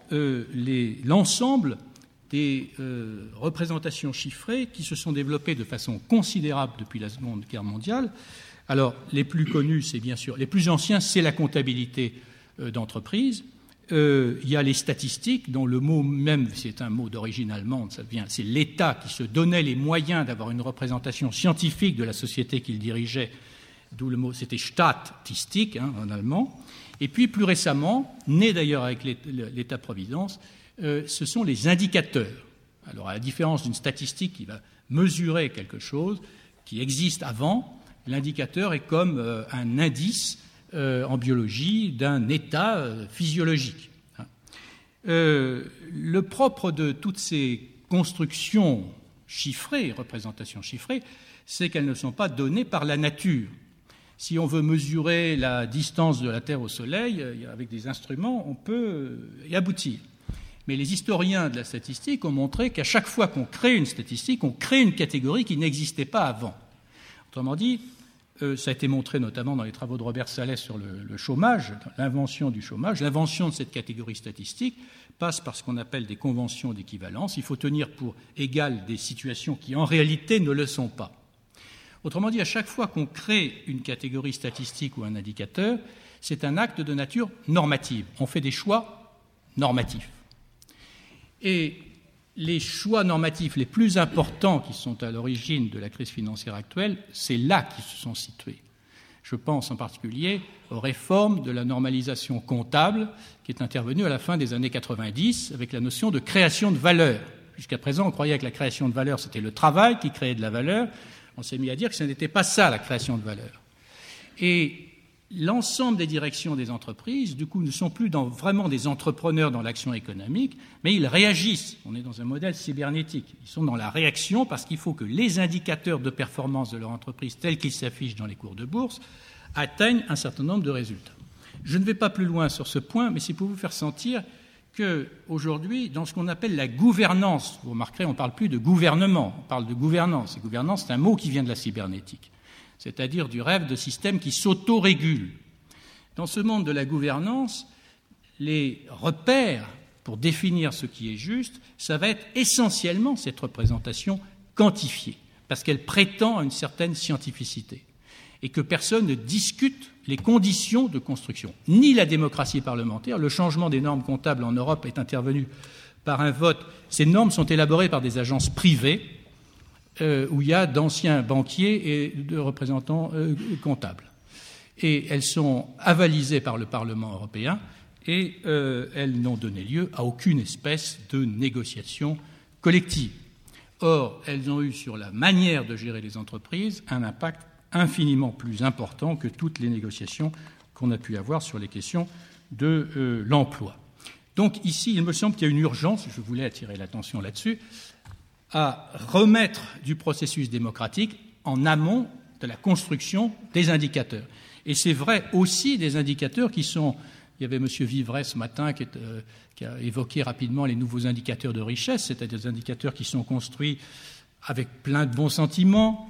l'ensemble des représentations chiffrées qui se sont développées de façon considérable depuis la Seconde Guerre mondiale. Alors, les plus connus, c'est bien sûr, les plus anciens, c'est la comptabilité d'entreprise. Il y a les statistiques, dont le mot même, c'est un mot d'origine allemande, c'est l'État qui se donnait les moyens d'avoir une représentation scientifique de la société qu'il dirigeait, d'où le mot, c'était Statistik en allemand. Et puis, plus récemment, né d'ailleurs avec l'État-providence, ce sont les indicateurs. Alors, à la différence d'une statistique qui va mesurer quelque chose qui existe avant, l'indicateur est comme un indice en biologie d'un état physiologique. Le propre de toutes ces constructions chiffrées, représentations chiffrées, c'est qu'elles ne sont pas données par la nature. Si on veut mesurer la distance de la Terre au Soleil, avec des instruments, on peut y aboutir. Mais les historiens de la statistique ont montré qu'à chaque fois qu'on crée une statistique, on crée une catégorie qui n'existait pas avant. Autrement dit, ça a été montré notamment dans les travaux de Robert Salès sur le chômage, l'invention du chômage. L'invention de cette catégorie statistique passe par ce qu'on appelle des conventions d'équivalence. Il faut tenir pour égales des situations qui en réalité ne le sont pas. Autrement dit, à chaque fois qu'on crée une catégorie statistique ou un indicateur, c'est un acte de nature normative. On fait des choix normatifs. Et les choix normatifs les plus importants qui sont à l'origine de la crise financière actuelle, c'est là qu'ils se sont situés. Je pense en particulier aux réformes de la normalisation comptable qui est intervenue à la fin des années 90 avec la notion de création de valeur. Jusqu'à présent, on croyait que la création de valeur, c'était le travail qui créait de la valeur. On s'est mis à dire que ce n'était pas ça, la création de valeur. Et l'ensemble des directions des entreprises, du coup, ne sont plus vraiment des entrepreneurs dans l'action économique, mais ils réagissent. On est dans un modèle cybernétique. Ils sont dans la réaction parce qu'il faut que les indicateurs de performance de leur entreprise, tels qu'ils s'affichent dans les cours de bourse, atteignent un certain nombre de résultats. Je ne vais pas plus loin sur ce point, mais c'est pour vous faire sentir qu'aujourd'hui, dans ce qu'on appelle la gouvernance, vous remarquerez, on ne parle plus de gouvernement, on parle de gouvernance. Et gouvernance, c'est un mot qui vient de la cybernétique, c'est-à-dire du rêve de systèmes qui s'auto-régulent. Dans ce monde de la gouvernance, les repères pour définir ce qui est juste, ça va être essentiellement cette représentation quantifiée, parce qu'elle prétend à une certaine scientificité, et que personne ne discute les conditions de construction, ni la démocratie parlementaire. Le changement des normes comptables en Europe est intervenu par un vote. Ces normes sont élaborées par des agences privées où il y a d'anciens banquiers et de représentants comptables. Et elles sont avalisées par le Parlement européen et elles n'ont donné lieu à aucune espèce de négociation collective. Or, elles ont eu sur la manière de gérer les entreprises un impact infiniment plus important que toutes les négociations qu'on a pu avoir sur les questions de l'emploi. Donc ici, il me semble qu'il y a une urgence, je voulais attirer l'attention là-dessus, à remettre du processus démocratique en amont de la construction des indicateurs. Et c'est vrai aussi des indicateurs qui sont... Il y avait M. Vivray ce matin qui a évoqué rapidement les nouveaux indicateurs de richesse, c'est-à-dire des indicateurs qui sont construits avec plein de bons sentiments,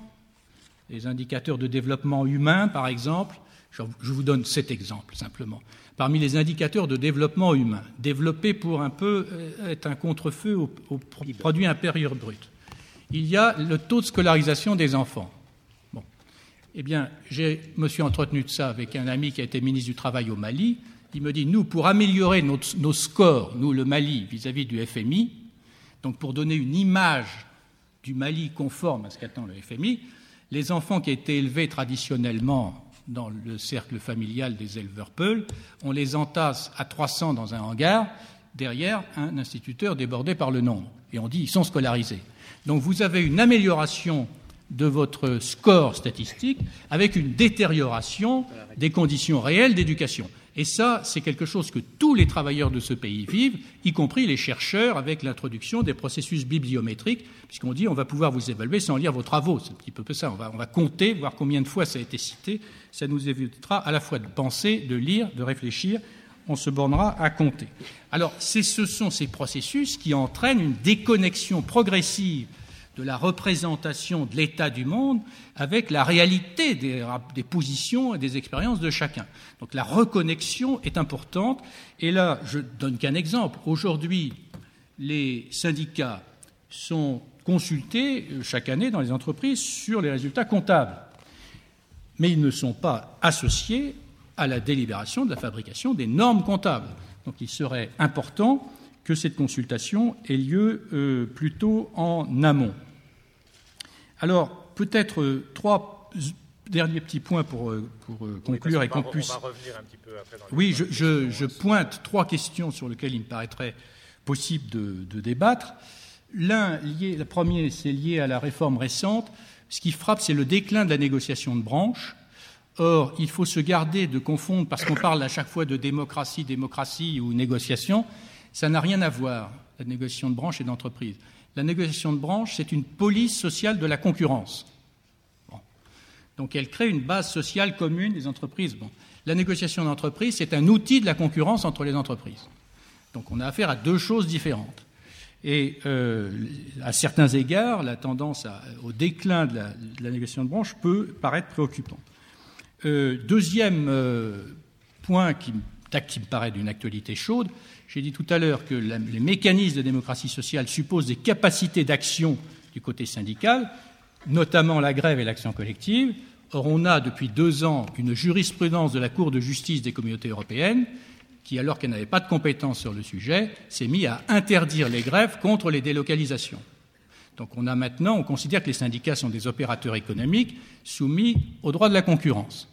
les indicateurs de développement humain, par exemple. Je vous donne cet exemple, simplement. Parmi les indicateurs de développement humain, développés pour un peu être un contre-feu au produit intérieur brut, il y a le taux de scolarisation des enfants. Bon. Eh bien, je me suis entretenu de ça avec un ami qui a été ministre du Travail au Mali. Il me dit, nous, pour améliorer nos scores, nous, le Mali, vis-à-vis du FMI, donc pour donner une image du Mali conforme à ce qu'attend le FMI, les enfants qui étaient élevés traditionnellement dans le cercle familial des éleveurs peuls, on les entasse à 300 dans un hangar, derrière un instituteur débordé par le nombre. Et on dit, ils sont scolarisés. Donc vous avez une amélioration de votre score statistique avec une détérioration des conditions réelles d'éducation. Et ça, c'est quelque chose que tous les travailleurs de ce pays vivent, y compris les chercheurs, avec l'introduction des processus bibliométriques, puisqu'on dit on va pouvoir vous évaluer sans lire vos travaux. C'est un petit peu ça. On va compter, voir combien de fois ça a été cité. Ça nous évitera à la fois de penser, de lire, de réfléchir. On se bornera à compter. Alors, ce sont ces processus qui entraînent une déconnexion progressive de la représentation de l'état du monde avec la réalité des positions et des expériences de chacun. Donc la reconnexion est importante. Et là, je donne qu'un exemple. Aujourd'hui, les syndicats sont consultés chaque année dans les entreprises sur les résultats comptables. Mais ils ne sont pas associés à la délibération de la fabrication des normes comptables. Donc il serait important que cette consultation ait lieu plutôt en amont. Alors, peut-être trois derniers petits points pour conclure et qu'on puisse... On va revenir un petit peu après dans les... Oui, je pointe trois questions sur lesquelles il me paraîtrait possible de débattre. Le premier, c'est lié à la réforme récente. Ce qui frappe, c'est le déclin de la négociation de branche. Or, il faut se garder de confondre, parce qu'on parle à chaque fois de démocratie ou négociation, ça n'a rien à voir, la négociation de branche et d'entreprise. La négociation de branche, c'est une police sociale de la concurrence. Bon. Donc, elle crée une base sociale commune des entreprises. Bon. La négociation d'entreprise, c'est un outil de la concurrence entre les entreprises. Donc, on a affaire à deux choses différentes. Et à certains égards, la tendance au déclin de la négociation de branche peut paraître préoccupante. Deuxième point qui me paraît d'une actualité chaude, j'ai dit tout à l'heure que les mécanismes de démocratie sociale supposent des capacités d'action du côté syndical, notamment la grève et l'action collective. Or, on a depuis 2 ans une jurisprudence de la Cour de justice des communautés européennes qui, alors qu'elle n'avait pas de compétences sur le sujet, s'est mis à interdire les grèves contre les délocalisations. Donc on considère que les syndicats sont des opérateurs économiques soumis au droit de la concurrence.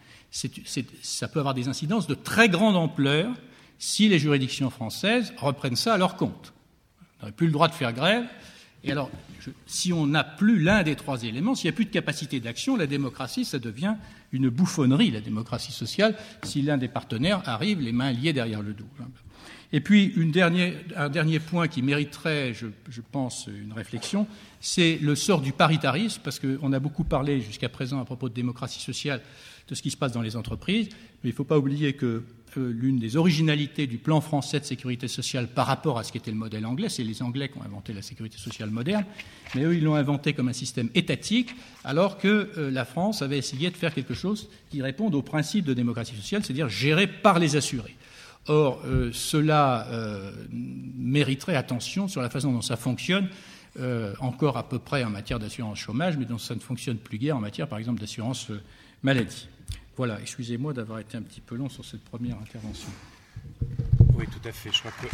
Ça peut avoir des incidences de très grande ampleur si les juridictions françaises reprennent ça à leur compte. On n'aurait plus le droit de faire grève. Et alors, si on n'a plus l'un des trois éléments, s'il n'y a plus de capacité d'action, la démocratie, ça devient une bouffonnerie, la démocratie sociale, si l'un des partenaires arrive les mains liées derrière le dos. Et puis, un dernier point qui mériterait, je pense, une réflexion, c'est le sort du paritarisme, parce qu'on a beaucoup parlé jusqu'à présent à propos de démocratie sociale, de ce qui se passe dans les entreprises, mais il ne faut pas oublier que l'une des originalités du plan français de sécurité sociale par rapport à ce qu'était le modèle anglais, c'est les Anglais qui ont inventé la sécurité sociale moderne, mais eux, ils l'ont inventé comme un système étatique, alors que la France avait essayé de faire quelque chose qui réponde au principe de démocratie sociale, c'est-à-dire géré par les assurés. Or, cela mériterait attention sur la façon dont ça fonctionne, encore à peu près en matière d'assurance chômage, mais dont ça ne fonctionne plus guère en matière, par exemple, d'assurance maladie. Voilà, excusez-moi d'avoir été un petit peu long sur cette première intervention. Oui, tout à fait. Je crois que...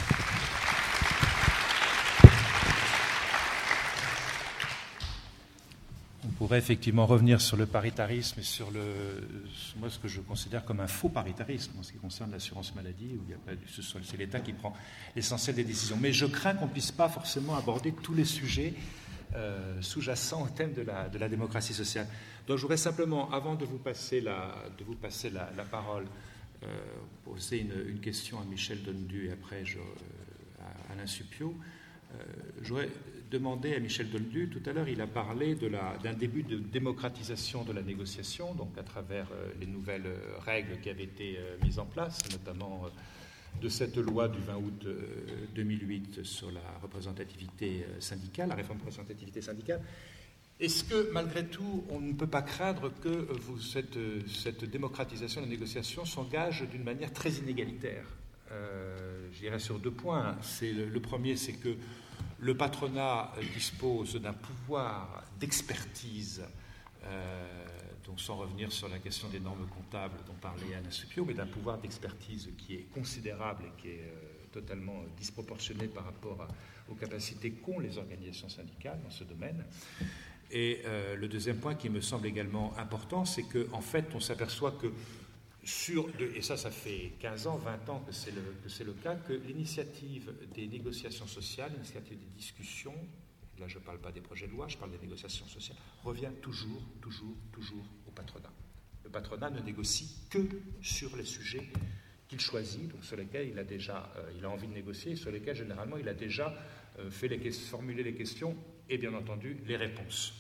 On pourrait effectivement revenir sur le paritarisme et sur moi, ce que je considère comme un faux paritarisme en ce qui concerne l'assurance maladie, où il y a pas, c'est l'État qui prend l'essentiel des décisions. Mais je crains qu'on ne puisse pas forcément aborder tous les sujets sous-jacents au thème de la démocratie sociale. Donc je voudrais simplement, avant de vous passer la parole, poser une question à Michel Donnedu et après à Alain Supiot. J'aurais demandé à Michel Donnedu, tout à l'heure, il a parlé d'un début de démocratisation de la négociation, donc à travers les nouvelles règles qui avaient été mises en place, notamment de cette loi du 20 août 2008 sur la représentativité syndicale, la réforme de la représentativité syndicale. Est-ce que, malgré tout, on ne peut pas craindre que cette démocratisation de la négociation s'engage d'une manière très inégalitaire ? Je dirais sur 2 points. Le premier, c'est que le patronat dispose d'un pouvoir d'expertise, donc sans revenir sur la question des normes comptables dont parlait Alain Supiot, mais d'un pouvoir d'expertise qui est considérable et qui est totalement disproportionné par rapport aux capacités qu'ont les organisations syndicales dans ce domaine. Et le deuxième point qui me semble également important, c'est qu'en fait, on s'aperçoit que et ça fait 15 ans, 20 ans que c'est le cas, que l'initiative des négociations sociales, l'initiative des discussions, là je ne parle pas des projets de loi, je parle des négociations sociales, revient toujours au patronat. Le patronat ne négocie que sur les sujets qu'il choisit, donc sur lesquels il a envie de négocier, et sur lesquels généralement il a déjà formulé les questions et bien entendu les réponses.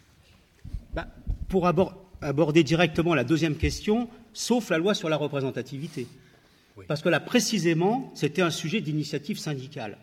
Pour aborder directement la deuxième question, sauf la loi sur la représentativité. Oui. Parce que là, précisément, c'était un sujet d'initiative syndicale.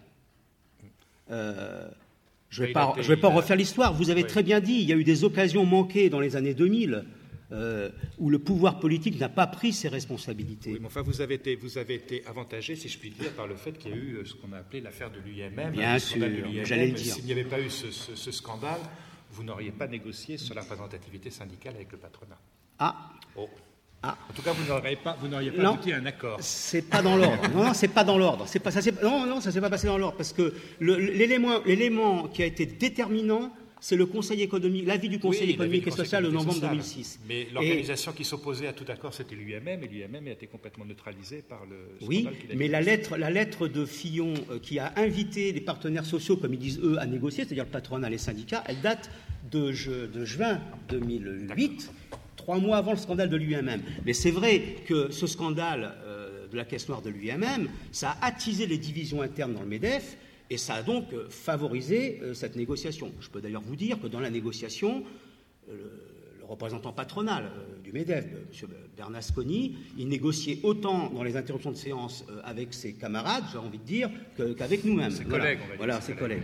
Je ne vais pas refaire l'histoire. Vous avez très bien dit, il y a eu des occasions manquées dans les années 2000 où le pouvoir politique n'a pas pris ses responsabilités. Oui, mais enfin, vous avez été avantagé, si je puis dire, par le fait qu'il y a eu ce qu'on a appelé l'affaire de l'UIMM. Bien sûr, j'allais le dire. S'il n'y avait pas eu ce scandale, vous n'auriez pas négocié sur la représentativité syndicale avec le patronat. En tout cas, vous n'auriez pas abouti à un accord. C'est pas dans l'ordre. Non, c'est pas dans l'ordre. Ça s'est pas passé dans l'ordre parce que l'élément qui a été déterminant, c'est le Conseil économique, l'avis du Conseil économique et social de novembre 2006. Mais l'organisation qui s'opposait à tout accord, c'était l'UIMM, et l'UIMM a été complètement neutralisée par le scandale qu'il a mais la lettre de Fillon qui a invité les partenaires sociaux, comme ils disent eux, à négocier, c'est-à-dire le patronat, les syndicats, elle date de juin 2008, 3 mois avant le scandale de l'UIMM. Mais c'est vrai que ce scandale de la caisse noire de l'UIMM, ça a attisé les divisions internes dans le MEDEF, et ça a donc favorisé cette négociation. Je peux d'ailleurs vous dire que dans la négociation, le représentant patronal du MEDEF, M. Bernasconi, il négociait autant dans les interruptions de séance avec ses camarades, j'ai envie de dire, qu'avec nous-mêmes. Ses collègues, on va dire. Voilà, ses collègues.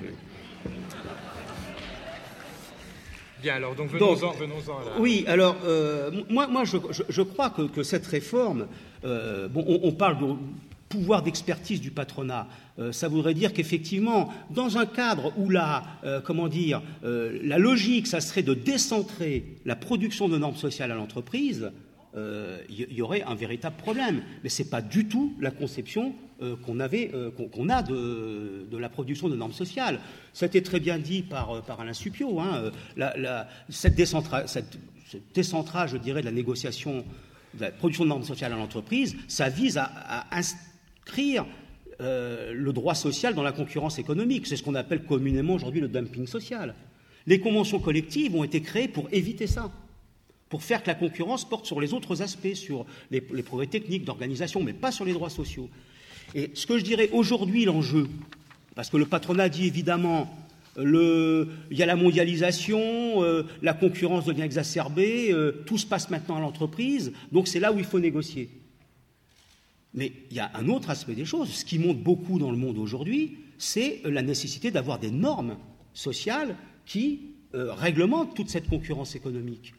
Bien, alors, donc venons-en là. Oui, alors, moi je crois que cette réforme, on parle de pouvoir d'expertise du patronat, ça voudrait dire qu'effectivement, dans un cadre où la logique, ça serait de décentrer la production de normes sociales à l'entreprise, il y aurait un véritable problème. Mais ce n'est pas du tout la conception qu'on a de la production de normes sociales. Ça a été très bien dit par Alain Supiot. Ce décentrage, je dirais, de la négociation, de la production de normes sociales à l'entreprise, ça vise à inscrire le droit social dans la concurrence économique. C'est ce qu'on appelle communément aujourd'hui le dumping social. Les conventions collectives ont été créées pour éviter ça, pour faire que la concurrence porte sur les autres aspects, sur les progrès techniques, d'organisation, mais pas sur les droits sociaux. Et ce que je dirais aujourd'hui, l'enjeu, parce que le patronat dit évidemment, il y a la mondialisation, la concurrence devient exacerbée, tout se passe maintenant à l'entreprise, donc c'est là où il faut négocier. Mais il y a un autre aspect des choses. Ce qui monte beaucoup dans le monde aujourd'hui, c'est la nécessité d'avoir des normes sociales qui réglementent toute cette concurrence économique.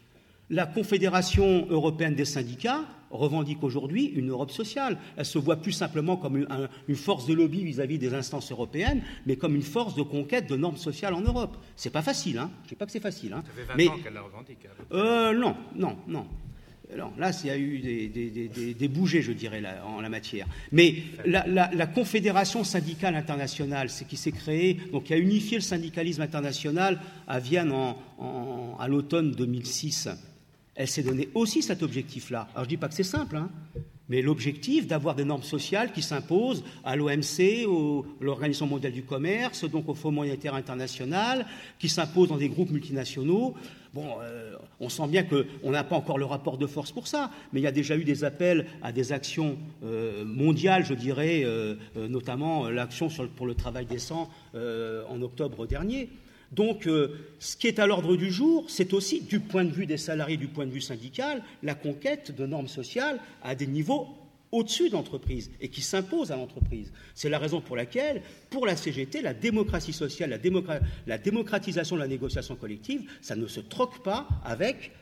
La Confédération européenne des syndicats revendique aujourd'hui une Europe sociale. Elle se voit plus simplement comme une force de lobby vis-à-vis des instances européennes, mais comme une force de conquête de normes sociales en Europe. C'est pas facile, hein. Je ne dis pas que c'est facile. Hein. Ça fait 20 ans qu'elle la revendique. Non. Alors, là, il y a eu des bougées, je dirais, là, en la matière. Mais la Confédération syndicale internationale, c'est qui s'est créée, donc qui a unifié le syndicalisme international à Vienne à l'automne 2006. Elle s'est donné aussi cet objectif-là. Alors, je ne dis pas que c'est simple, hein, mais l'objectif d'avoir des normes sociales qui s'imposent à l'OMC, l'Organisation mondiale du commerce, donc au Fonds monétaire international, qui s'imposent dans des groupes multinationaux. Bon, on sent bien qu'on n'a pas encore le rapport de force pour ça, mais il y a déjà eu des appels à des actions mondiales, je dirais, notamment l'action pour le travail décent en octobre dernier. Donc, ce qui est à l'ordre du jour, c'est aussi, du point de vue des salariés, du point de vue syndical, la conquête de normes sociales à des niveaux au-dessus de l'entreprise et qui s'imposent à l'entreprise. C'est la raison pour laquelle, pour la CGT, la démocratie sociale, la démocratisation de la négociation collective, ça ne se troque pas avec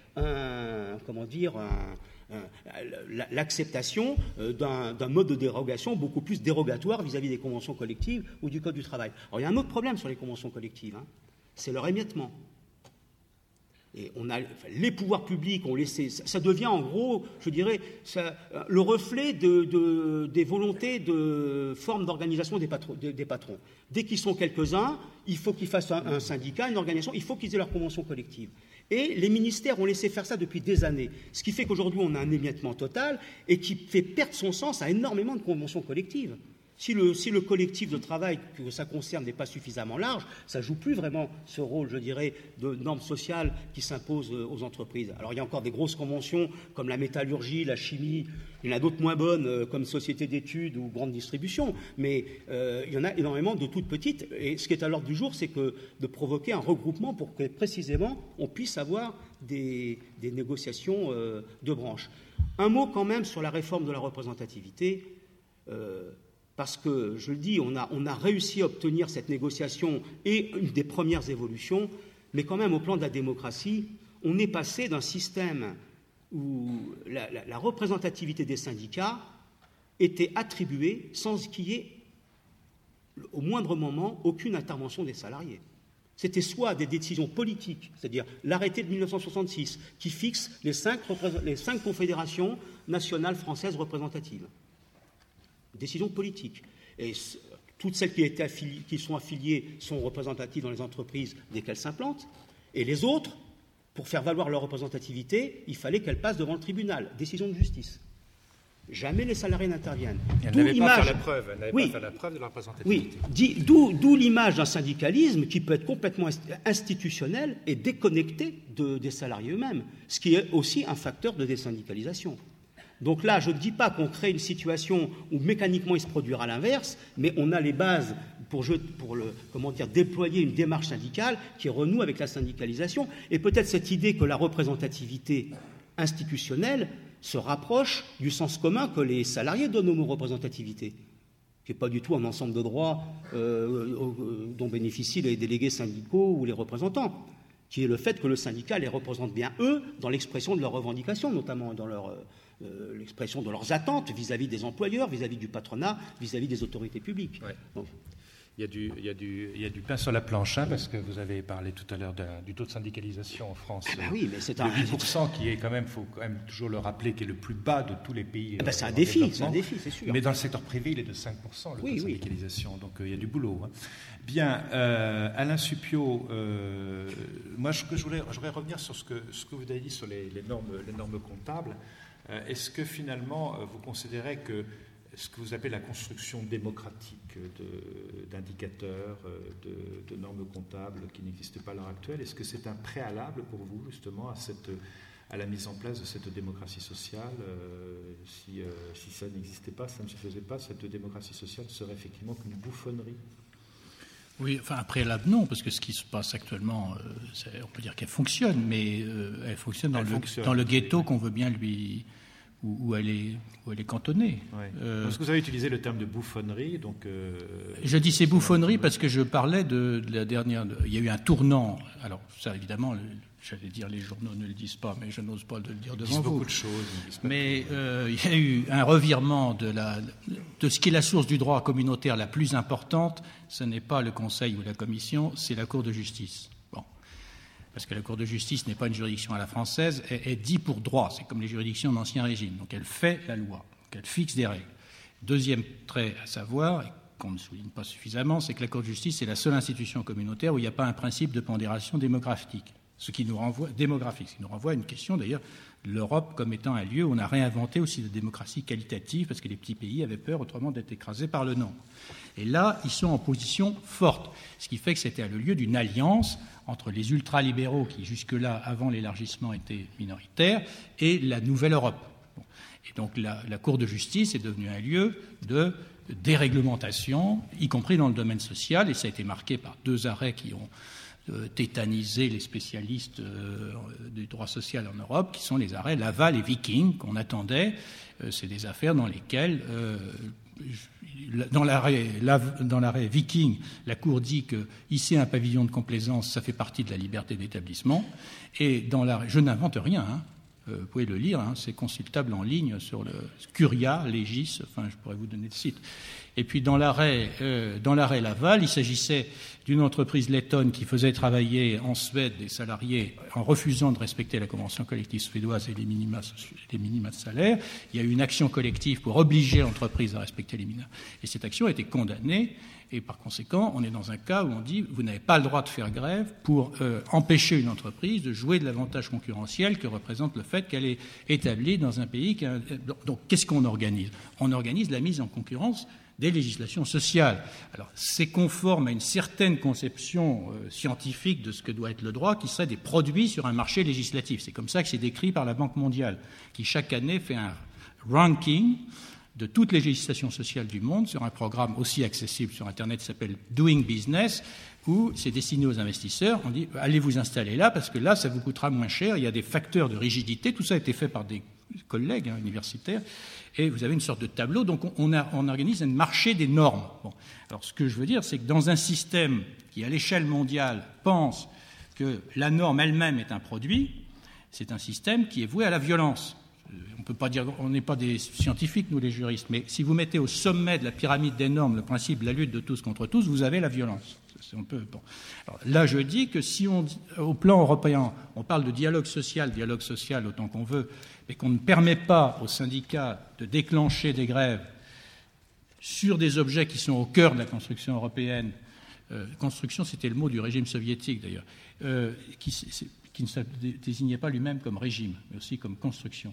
l'acceptation d'un mode de dérogation beaucoup plus dérogatoire vis-à-vis des conventions collectives ou du Code du travail. Alors, il y a un autre problème sur les conventions collectives, hein. C'est leur émiettement. Et les pouvoirs publics ont laissé... Ça devient en gros, je dirais, le reflet des volontés de forme d'organisation des patrons. Dès qu'ils sont quelques-uns, il faut qu'ils fassent un syndicat, une organisation, il faut qu'ils aient leur convention collective. Et les ministères ont laissé faire ça depuis des années. Ce qui fait qu'aujourd'hui, on a un émiettement total et qui fait perdre son sens à énormément de conventions collectives. Si le collectif de travail que ça concerne n'est pas suffisamment large, ça ne joue plus vraiment ce rôle, je dirais, de normes sociales qui s'imposent aux entreprises. Alors, il y a encore des grosses conventions comme la métallurgie, la chimie, il y en a d'autres moins bonnes comme société d'études ou grande distribution, mais il y en a énormément de toutes petites. Et ce qui est à l'ordre du jour, c'est de provoquer un regroupement pour que, précisément, on puisse avoir des négociations de branche. Un mot quand même sur la réforme de la représentativité. Parce que, je le dis, on a réussi à obtenir cette négociation et une des premières évolutions, mais quand même au plan de la démocratie, on est passé d'un système où la représentativité des syndicats était attribuée sans qu'il y ait, au moindre moment, aucune intervention des salariés. C'était soit des décisions politiques, c'est-à-dire l'arrêté de 1966, qui fixe les 5 confédérations nationales françaises représentatives. Décision politique. Et toutes celles qui sont affiliées sont représentatives dans les entreprises dès qu'elles s'implantent. Et les autres, pour faire valoir leur représentativité, il fallait qu'elles passent devant le tribunal. Décision de justice. Jamais les salariés n'interviennent. Elles n'avaient pas fait la preuve de la représentativité. Oui, d'où l'image d'un syndicalisme qui peut être complètement institutionnel et déconnecté des salariés eux-mêmes, ce qui est aussi un facteur de désyndicalisation. Donc là, je ne dis pas qu'on crée une situation où mécaniquement il se produira l'inverse, mais on a les bases pour déployer une démarche syndicale qui renoue avec la syndicalisation. Et peut-être cette idée que la représentativité institutionnelle se rapproche du sens commun que les salariés donnent au mot représentativité, qui n'est pas du tout un ensemble de droits dont bénéficient les délégués syndicaux ou les représentants, qui est le fait que le syndicat les représente bien, eux, dans l'expression de leurs revendications, notamment dans l'expression de leurs attentes vis-à-vis des employeurs, vis-à-vis du patronat, vis-à-vis des autorités publiques. Ouais. Donc, il y a du pain sur la planche, hein, parce que vous avez parlé tout à l'heure du taux de syndicalisation en France. Oui, mais c'est de 8%, qui est quand même, il faut quand même toujours le rappeler, qui est le plus bas de tous les pays. C'est un défi, c'est sûr. Mais dans le secteur privé, il est de 5%, le taux de syndicalisation. Donc il y a du boulot. Hein. Bien, Alain Supiot, moi je voudrais revenir sur ce que vous avez dit sur les normes comptables. Est-ce que finalement vous considérez que ce que vous appelez la construction démocratique d'indicateurs, de normes comptables qui n'existent pas à l'heure actuelle, est-ce que c'est un préalable pour vous justement à la mise en place de cette démocratie sociale? Si ça n'existait pas, ça ne se faisait pas, cette démocratie sociale serait effectivement qu'une bouffonnerie? Oui, enfin un préalable non, parce que ce qui se passe actuellement, on peut dire qu'elle fonctionne, mais elle fonctionne dans le ghetto qu'on veut bien lui... Où elle est cantonnée. Ouais. Parce que vous avez utilisé le terme de bouffonnerie, donc... je dis c'est bouffonnerie parce que je parlais de la dernière... Il y a eu un tournant. Alors ça, évidemment, J'allais dire les journaux ne le disent pas, mais je n'ose pas le dire devant vous. Beaucoup de choses. Mais il y a eu un revirement de ce qui est la source du droit communautaire la plus importante. Ce n'est pas le Conseil ou la Commission, c'est la Cour de justice. Bon. Parce que la Cour de justice n'est pas une juridiction à la française, elle dit pour droit, c'est comme les juridictions d'Ancien Régime. Donc elle fait la loi, donc elle fixe des règles. Deuxième trait à savoir, et qu'on ne souligne pas suffisamment, c'est que la Cour de justice est la seule institution communautaire où il n'y a pas un principe de pondération démographique. Ce qui nous renvoie à une question d'ailleurs, l'Europe comme étant un lieu où on a réinventé aussi la démocratie qualitative parce que les petits pays avaient peur autrement d'être écrasés par le nombre. Et là, ils sont en position forte, ce qui fait que c'était le lieu d'une alliance entre les ultralibéraux qui jusque-là, avant l'élargissement, étaient minoritaires, et la nouvelle Europe. Et donc la Cour de justice est devenue un lieu de déréglementation, y compris dans le domaine social, et ça a été marqué par 2 arrêts qui ont tétaniser les spécialistes du droit social en Europe, qui sont les arrêts Laval et Viking qu'on attendait. C'est des affaires dans lesquelles, dans l'arrêt Viking, la Cour dit que hisser un pavillon de complaisance, ça fait partie de la liberté d'établissement. Et dans l'arrêt, je n'invente rien, vous pouvez le lire, c'est consultable en ligne sur le Curia, Légis, je pourrais vous donner le site. Et puis dans l'arrêt Laval, il s'agissait d'une entreprise lettonne qui faisait travailler en Suède des salariés en refusant de respecter la convention collective suédoise et les minima de salaire. Il y a eu une action collective pour obliger l'entreprise à respecter les minima. Et cette action a été condamnée. Et par conséquent, on est dans un cas où on dit vous n'avez pas le droit de faire grève pour empêcher une entreprise de jouer de l'avantage concurrentiel que représente le fait qu'elle est établie dans un pays. Donc qu'est-ce qu'on organise ? On organise la mise en concurrence des législations sociales. Alors c'est conforme à une certaine conception scientifique de ce que doit être le droit, qui serait des produits sur un marché législatif. C'est comme ça que c'est décrit par la Banque mondiale, qui chaque année fait un ranking de toutes les législations sociales du monde sur un programme aussi accessible sur Internet qui s'appelle Doing Business, où c'est destiné aux investisseurs. On dit allez vous installer là parce que là ça vous coûtera moins cher, il y a des facteurs de rigidité, tout ça a été fait par des collègues universitaires, et vous avez une sorte de tableau, donc on organise un marché des normes. Bon. Alors ce que je veux dire, c'est que dans un système qui à l'échelle mondiale pense que la norme elle-même est un produit, c'est un système qui est voué à la violence. On peut pas dire, on n'est pas des scientifiques, nous les juristes, mais si vous mettez au sommet de la pyramide des normes le principe de la lutte de tous contre tous, vous avez la violence. Bon. Alors, là, je dis que si au plan européen, on parle de dialogue social autant qu'on veut, mais qu'on ne permet pas aux syndicats de déclencher des grèves sur des objets qui sont au cœur de la construction européenne, construction, c'était le mot du régime soviétique d'ailleurs, qui ne se désignait pas lui-même comme régime, mais aussi comme construction.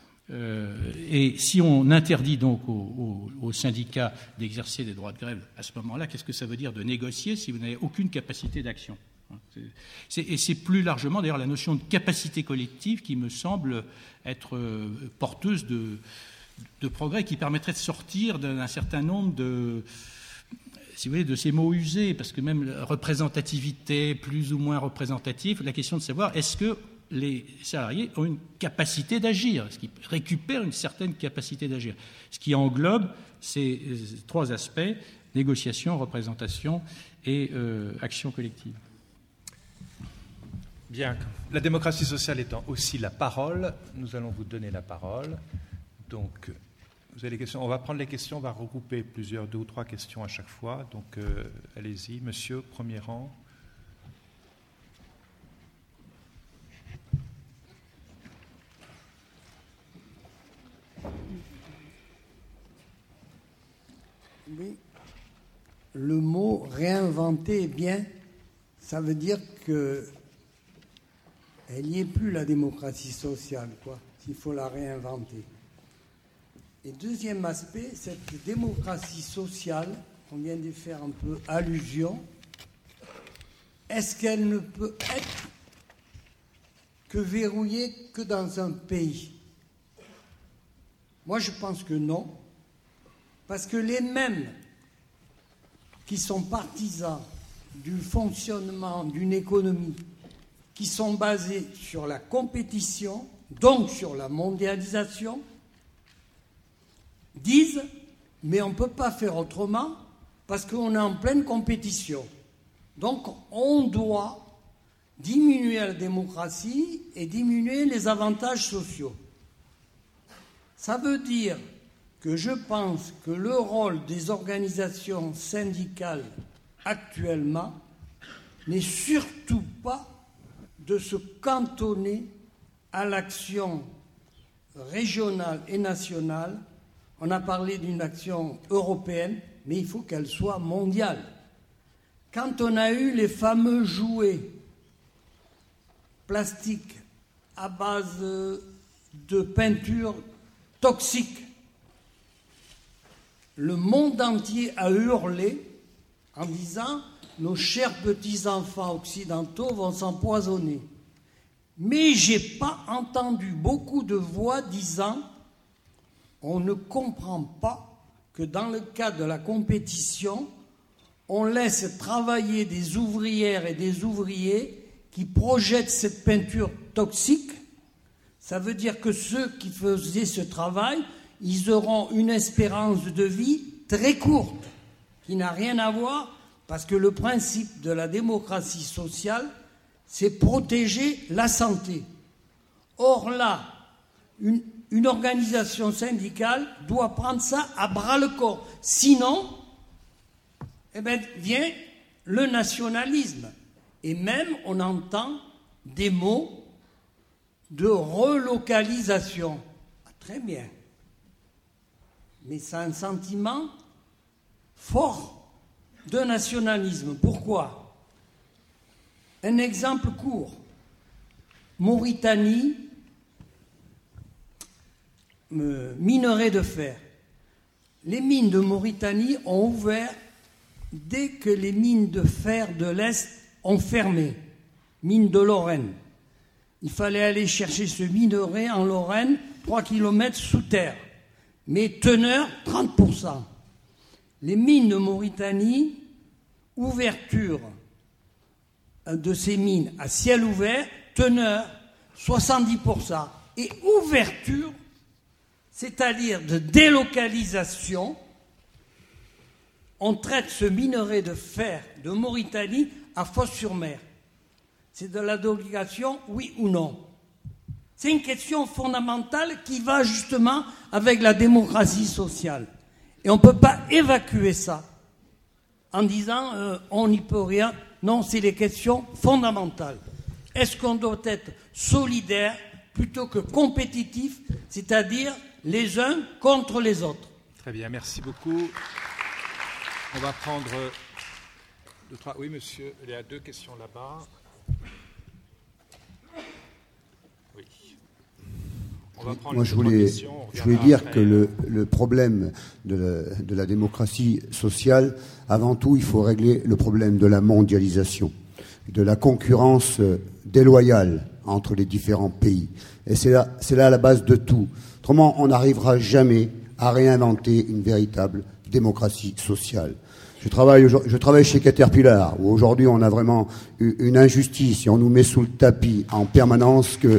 Et si on interdit donc aux syndicats d'exercer des droits de grève, à ce moment-là, qu'est-ce que ça veut dire de négocier si vous n'avez aucune capacité d'action ? Et c'est plus largement, d'ailleurs, la notion de capacité collective qui me semble être porteuse de progrès, qui permettrait de sortir d'un certain nombre si vous voulez, de ces mots usés, parce que même la représentativité, plus ou moins représentative, la question de savoir est-ce que les salariés ont une capacité d'agir, est-ce qu'ils récupèrent une certaine capacité d'agir, ce qui englobe ces 3 aspects, négociation, représentation et action collective. Bien, la démocratie sociale étant aussi la parole, nous allons vous donner la parole. Donc, vous avez les questions. On va prendre les questions, on va regrouper 2 ou 3 questions à chaque fois. Donc, allez-y, monsieur, premier rang. Oui. Le mot réinventer, eh bien, ça veut dire que elle n'y est plus, la démocratie sociale, s'il faut la réinventer. Et deuxième aspect, cette démocratie sociale, on vient d'y faire un peu allusion, est-ce qu'elle ne peut être que verrouillée que dans un pays ? Moi, je pense que non, parce que les mêmes qui sont partisans du fonctionnement d'une économie qui sont basés sur la compétition, donc sur la mondialisation, disent « mais on ne peut pas faire autrement parce qu'on est en pleine compétition. Donc on doit diminuer la démocratie et diminuer les avantages sociaux. Ça veut dire que je pense que le rôle des organisations syndicales actuellement n'est surtout pas de se cantonner à l'action régionale et nationale. On a parlé d'une action européenne, mais il faut qu'elle soit mondiale. Quand on a eu les fameux jouets plastiques à base de peinture toxique, le monde entier a hurlé en disant « Nos chers petits-enfants occidentaux vont s'empoisonner ». Mais je n'ai pas entendu beaucoup de voix disant « On ne comprend pas que dans le cadre de la compétition, on laisse travailler des ouvrières et des ouvriers qui projettent cette peinture toxique. Ça veut dire que ceux qui faisaient ce travail, ils auront une espérance de vie très courte, qui n'a rien à voir, parce que le principe de la démocratie sociale, c'est protéger la santé. Or là, une organisation syndicale doit prendre ça à bras-le-corps. Sinon, vient le nationalisme. Et même, on entend des mots de relocalisation. Ah, très bien. Mais c'est un sentiment fort de nationalisme. Pourquoi? Un exemple court. Mauritanie, minerai de fer. Les mines de Mauritanie ont ouvert dès que les mines de fer de l'Est ont fermé. Mine de Lorraine. Il fallait aller chercher ce minerai en Lorraine, 3 km sous terre. Mais teneur, 30%. Les mines de Mauritanie, ouverture de ces mines à ciel ouvert, teneur, 70%. Et ouverture, c'est-à-dire de délocalisation, on traite ce minerai de fer de Mauritanie à Fos-sur-Mer. C'est de la délocalisation, oui ou non? C'est une question fondamentale qui va justement avec la démocratie sociale. Et on ne peut pas évacuer ça en disant on n'y peut rien. Non, c'est les questions fondamentales. Est-ce qu'on doit être solidaire plutôt que compétitif, c'est-à-dire les uns contre les autres? Très bien, merci beaucoup. On va prendre 2, 3. Oui, monsieur, il y a 2 questions là-bas. Oui. Moi, je voulais dire que le problème de la démocratie sociale, avant tout, il faut régler le problème de la mondialisation, de la concurrence déloyale entre les différents pays. Et c'est là la base de tout. Autrement, on n'arrivera jamais à réinventer une véritable démocratie sociale. Je travaille chez Caterpillar, où aujourd'hui on a vraiment une injustice et on nous met sous le tapis en permanence que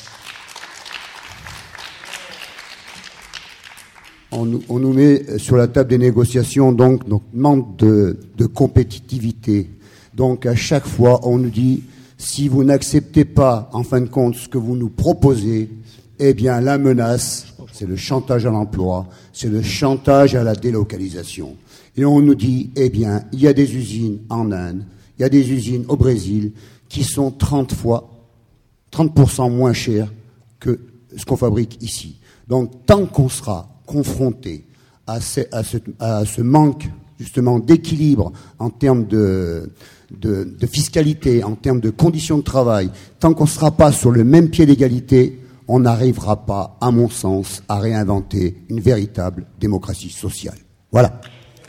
on nous met sur la table des négociations, donc manque de compétitivité. Donc à chaque fois, on nous dit, si vous n'acceptez pas, en fin de compte, ce que vous nous proposez, eh bien la menace, c'est le chantage à l'emploi, c'est le chantage à la délocalisation. Et on nous dit, eh bien, il y a des usines en Inde, il y a des usines au Brésil qui sont 30% moins chères que ce qu'on fabrique ici. Donc tant qu'on sera confronté à ce manque justement d'équilibre en termes de fiscalité, en termes de conditions de travail, tant qu'on ne sera pas sur le même pied d'égalité, on n'arrivera pas, à mon sens, à réinventer une véritable démocratie sociale. Voilà.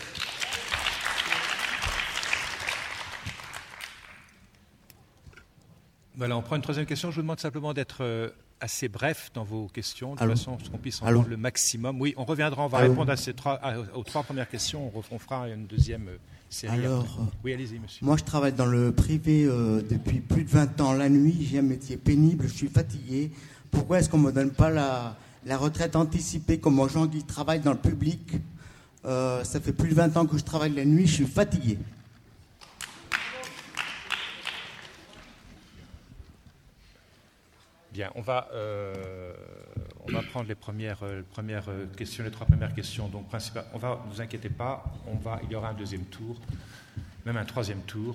Voilà, on prend une 3e question. Je vous demande simplement d'être assez bref dans vos questions, de façon qu'on puisse entendre le maximum. Oui, on reviendra, on va répondre aux 3 premières questions, on fera une 2e série. Oui, allez-y, monsieur. Moi, je travaille dans le privé depuis plus de 20 ans la nuit, j'ai un métier pénible, je suis fatigué. Pourquoi est-ce qu'on ne me donne pas la retraite anticipée comme aux gens qui travaillent dans le public? Ça fait plus de 20 ans que je travaille la nuit, je suis fatigué. Bien, on va prendre les premières questions, les 3 premières questions. Donc, ne vous inquiétez pas, il y aura un 2e tour, même un 3e tour.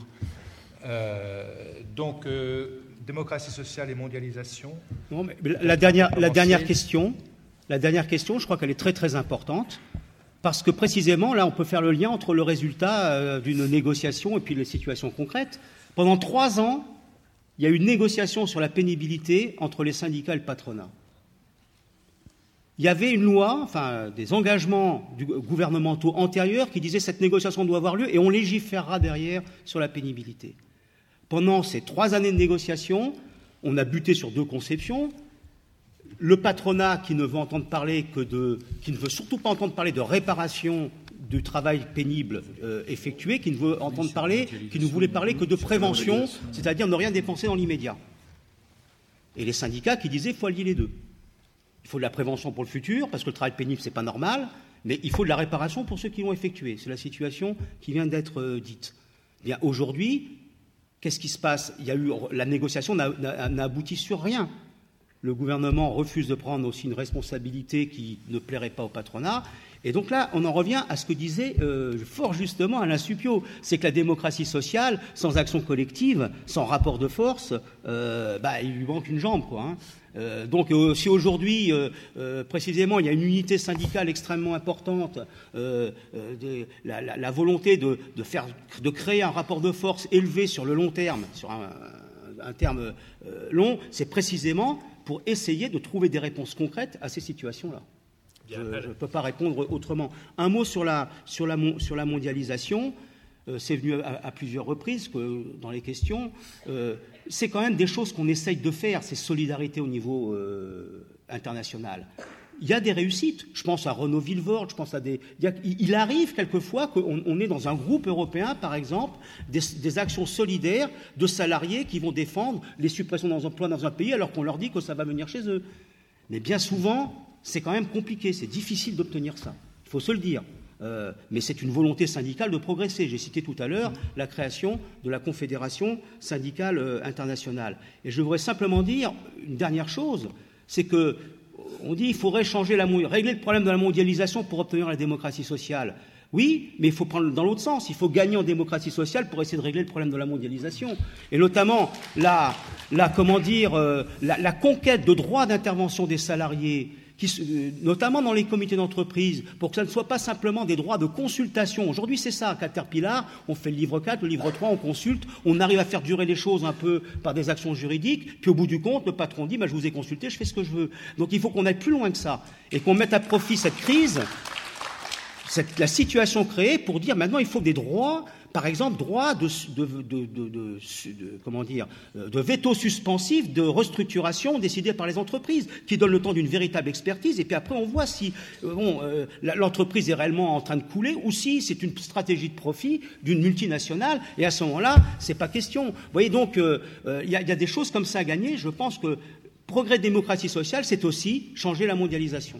Donc, démocratie sociale et mondialisation. Non, mais la dernière question, je crois qu'elle est très très importante, parce que précisément, là, on peut faire le lien entre le résultat d'une négociation et puis les situations concrètes. Pendant 3 ans, il y a eu une négociation sur la pénibilité entre les syndicats et le patronat. Il y avait une loi, enfin des engagements gouvernementaux antérieurs qui disaient que cette négociation doit avoir lieu et on légiférera derrière sur la pénibilité. Pendant ces 3 années de négociation, on a buté sur 2 conceptions. Le patronat qui ne veut entendre parler qui ne veut surtout pas entendre parler de réparation du travail pénible effectué, qui ne veut entendre parler, qui ne voulait parler que de prévention, c'est-à-dire ne rien dépenser dans l'immédiat. Et les syndicats qui disaient qu'il faut allier les deux. Il faut de la prévention pour le futur, parce que le travail pénible, c'est pas normal, mais il faut de la réparation pour ceux qui l'ont effectué. C'est la situation qui vient d'être dite. Bien, aujourd'hui, qu'est-ce qui se passe ? La négociation n'a abouti sur rien. Le gouvernement refuse de prendre aussi une responsabilité qui ne plairait pas au patronat. Et donc là, on en revient à ce que disait fort justement Alain Supiot, c'est que la démocratie sociale, sans action collective, sans rapport de force, il lui manque une jambe, quoi. Hein. Donc si aujourd'hui, précisément, il y a une unité syndicale extrêmement importante, la volonté de créer un rapport de force élevé sur le long terme, sur un terme long, c'est précisément pour essayer de trouver des réponses concrètes à ces situations-là. Je ne peux pas répondre autrement. Un mot sur la mondialisation. C'est venu à plusieurs reprises dans les questions. C'est quand même des choses qu'on essaye de faire, ces solidarités au niveau international. Il y a des réussites. Je pense à Renaud Villevorde, il arrive quelquefois qu'on est dans un groupe européen, par exemple, des actions solidaires de salariés qui vont défendre les suppressions d'emplois dans un pays alors qu'on leur dit que ça va venir chez eux. Mais bien souvent, c'est quand même compliqué, c'est difficile d'obtenir ça. Il faut se le dire. Mais c'est une volonté syndicale de progresser. J'ai cité tout à l'heure la création de la Confédération syndicale internationale. Et je voudrais simplement dire une dernière chose, c'est que on dit qu'il faudrait régler le problème de la mondialisation pour obtenir la démocratie sociale. Oui, mais il faut prendre dans l'autre sens. Il faut gagner en démocratie sociale pour essayer de régler le problème de la mondialisation. Et notamment la conquête de droits d'intervention des salariés, notamment dans les comités d'entreprise, pour que ça ne soit pas simplement des droits de consultation. Aujourd'hui, c'est ça, Caterpillar, on fait le livre 4, le livre 3, on consulte, on arrive à faire durer les choses un peu par des actions juridiques, puis au bout du compte, le patron dit, je vous ai consulté, je fais ce que je veux. Donc il faut qu'on aille plus loin que ça, et qu'on mette à profit cette crise, la situation créée pour dire maintenant il faut des droits, par exemple droit de veto suspensif de restructuration décidé par les entreprises, qui donne le temps d'une véritable expertise, et puis après on voit si l'entreprise est réellement en train de couler ou si c'est une stratégie de profit d'une multinationale, et à ce moment-là c'est pas question. Vous voyez, donc il y a des choses comme ça à gagner. Je pense que progrès de démocratie sociale, c'est aussi changer la mondialisation.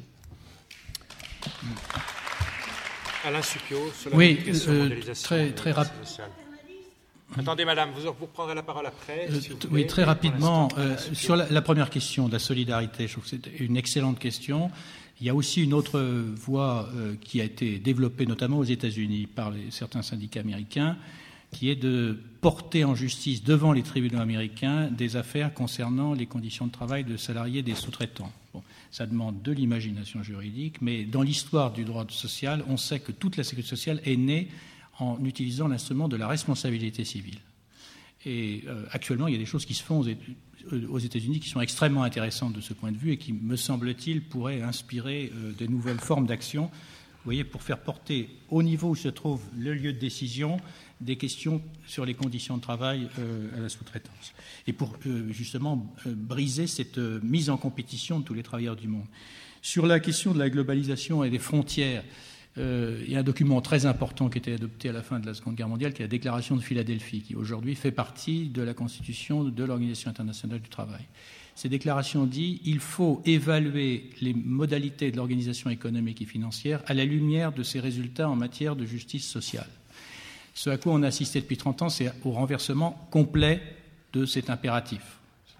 Alain Supiot, sur la très rapidement. Attendez, madame, vous prendrez la parole après. Très rapidement. Sur la première question de la solidarité, je trouve que c'est une excellente question. Il y a aussi une autre voie qui a été développée notamment aux États-Unis par certains syndicats américains, qui est de porter en justice devant les tribunaux américains des affaires concernant les conditions de travail de salariés des sous-traitants. Bon, ça demande de l'imagination juridique, mais dans l'histoire du droit social, on sait que toute la sécurité sociale est née en utilisant l'instrument de la responsabilité civile. Et actuellement, il y a des choses qui se font aux États-Unis qui sont extrêmement intéressantes de ce point de vue et qui, me semble-t-il, pourraient inspirer de nouvelles formes d'action, vous voyez, pour faire porter au niveau où se trouve le lieu de décision des questions sur les conditions de travail à la sous-traitance. Et pour justement briser cette mise en compétition de tous les travailleurs du monde. Sur la question de la globalisation et des frontières, il y a un document très important qui a été adopté à la fin de la Seconde Guerre mondiale, qui est la Déclaration de Philadelphie, qui aujourd'hui fait partie de la Constitution de l'Organisation internationale du travail. Cette déclaration dit qu'il faut évaluer les modalités de l'organisation économique et financière à la lumière de ses résultats en matière de justice sociale. Ce à quoi on a assisté depuis 30 ans, c'est au renversement complet de cet impératif.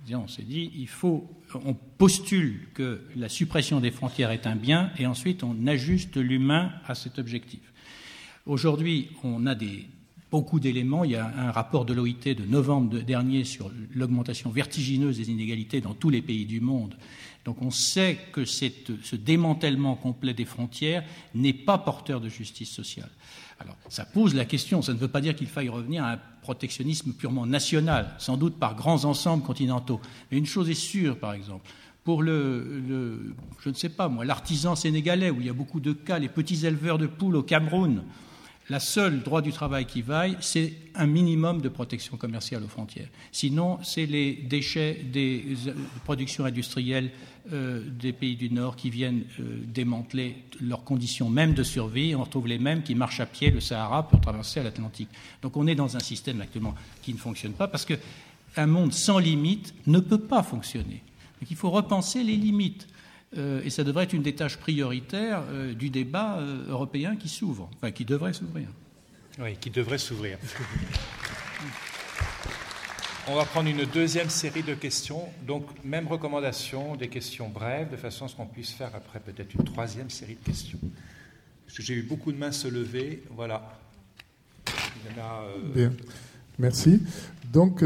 On s'est dit, on postule que la suppression des frontières est un bien, et ensuite on ajuste l'humain à cet objectif. Aujourd'hui, on a beaucoup d'éléments. Il y a un rapport de l'OIT de novembre dernier sur l'augmentation vertigineuse des inégalités dans tous les pays du monde. Donc on sait que ce démantèlement complet des frontières n'est pas porteur de justice sociale. Alors ça pose la question, ça ne veut pas dire qu'il faille revenir à un protectionnisme purement national, sans doute par grands ensembles continentaux. Mais une chose est sûre, par exemple, pour je ne sais pas moi, l'artisan sénégalais, où il y a beaucoup de cas, les petits éleveurs de poules au Cameroun, la seule droit du travail qui vaille, c'est un minimum de protection commerciale aux frontières. Sinon, c'est les déchets des productions industrielles des pays du Nord qui viennent démanteler leurs conditions même de survie. On retrouve les mêmes qui marchent à pied le Sahara pour traverser l'Atlantique. Donc on est dans un système actuellement qui ne fonctionne pas parce qu'un monde sans limites ne peut pas fonctionner. Donc il faut repenser les limites. Et ça devrait être une des tâches prioritaires du débat européen qui s'ouvre, enfin qui devrait s'ouvrir. Oui, qui devrait s'ouvrir. On va prendre une deuxième série de questions. Donc, même recommandation, des questions brèves, de façon à ce qu'on puisse faire après peut-être une troisième série de questions. Parce que j'ai eu beaucoup de mains se lever. Voilà. Il y en a, Bien. Merci. Donc,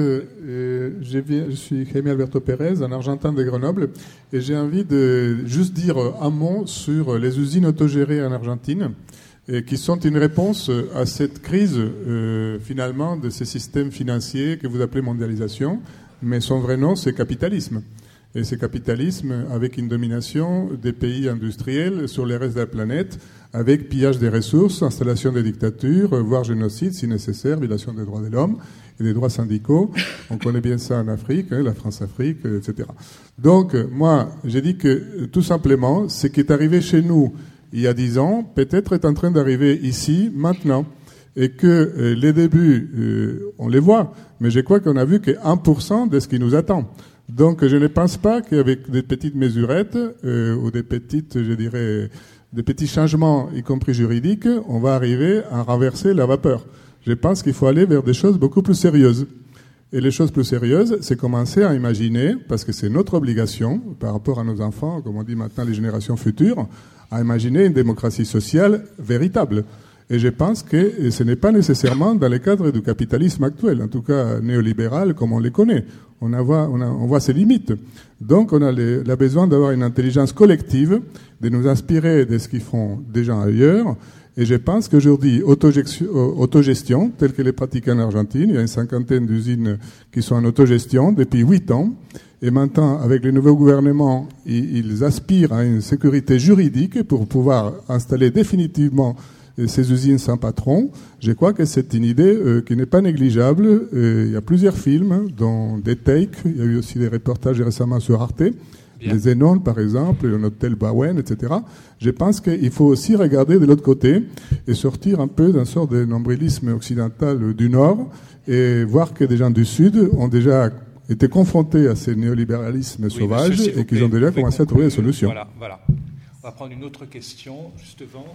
je suis Jaime Alberto Pérez, un Argentin de Grenoble, et j'ai envie de juste dire un mot sur les usines autogérées en Argentine, et qui sont une réponse à cette crise, finalement, de ces systèmes financiers que vous appelez mondialisation, mais son vrai nom, c'est capitalisme. Et c'est capitalisme avec une domination des pays industriels sur les restes de la planète, avec pillage des ressources, installation des dictatures, voire génocide si nécessaire, violation des droits de l'homme et des droits syndicaux. On connaît bien ça en Afrique, la France-Afrique, etc. Donc, moi, j'ai dit que, tout simplement, ce qui est arrivé chez nous il y a 10 ans, peut-être est en train d'arriver ici, maintenant. Et que les débuts, on les voit, mais je crois qu'on a vu que 1% de ce qui nous attend. Donc, je ne pense pas qu'avec des petites mesurettes ou des petites, je dirais, des petits changements, y compris juridiques, on va arriver à renverser la vapeur. Je pense qu'il faut aller vers des choses beaucoup plus sérieuses. Et les choses plus sérieuses, c'est commencer à imaginer, parce que c'est notre obligation par rapport à nos enfants, comme on dit maintenant les générations futures, à imaginer une démocratie sociale véritable. Et je pense que ce n'est pas nécessairement dans le cadre du capitalisme actuel, en tout cas néolibéral comme on les connaît. On voit ses limites. Donc on a besoin d'avoir une intelligence collective, de nous inspirer de ce qu'ils font déjà ailleurs. Et je pense qu'aujourd'hui, autogestion, telle qu'elle est pratiquée en Argentine, il y a une 50aine d'usines qui sont en autogestion depuis 8 ans. Et maintenant, avec le nouveau gouvernement, ils aspirent à une sécurité juridique pour pouvoir installer définitivement ces usines sans patron. Je crois que c'est une idée qui n'est pas négligeable. Il y a plusieurs films, dont des takes. Il y a eu aussi des reportages récemment sur Arte. Bien. Les Zénon, par exemple, un hôtel Bawen, etc. Je pense qu'il faut aussi regarder de l'autre côté et sortir un peu d'un sort de nombrilisme occidental du Nord et voir que des gens du Sud ont déjà été confrontés à ces néolibéralismes sauvages et qu'ils ont déjà commencé à trouver des solutions. Voilà. On va prendre une autre question, juste devant.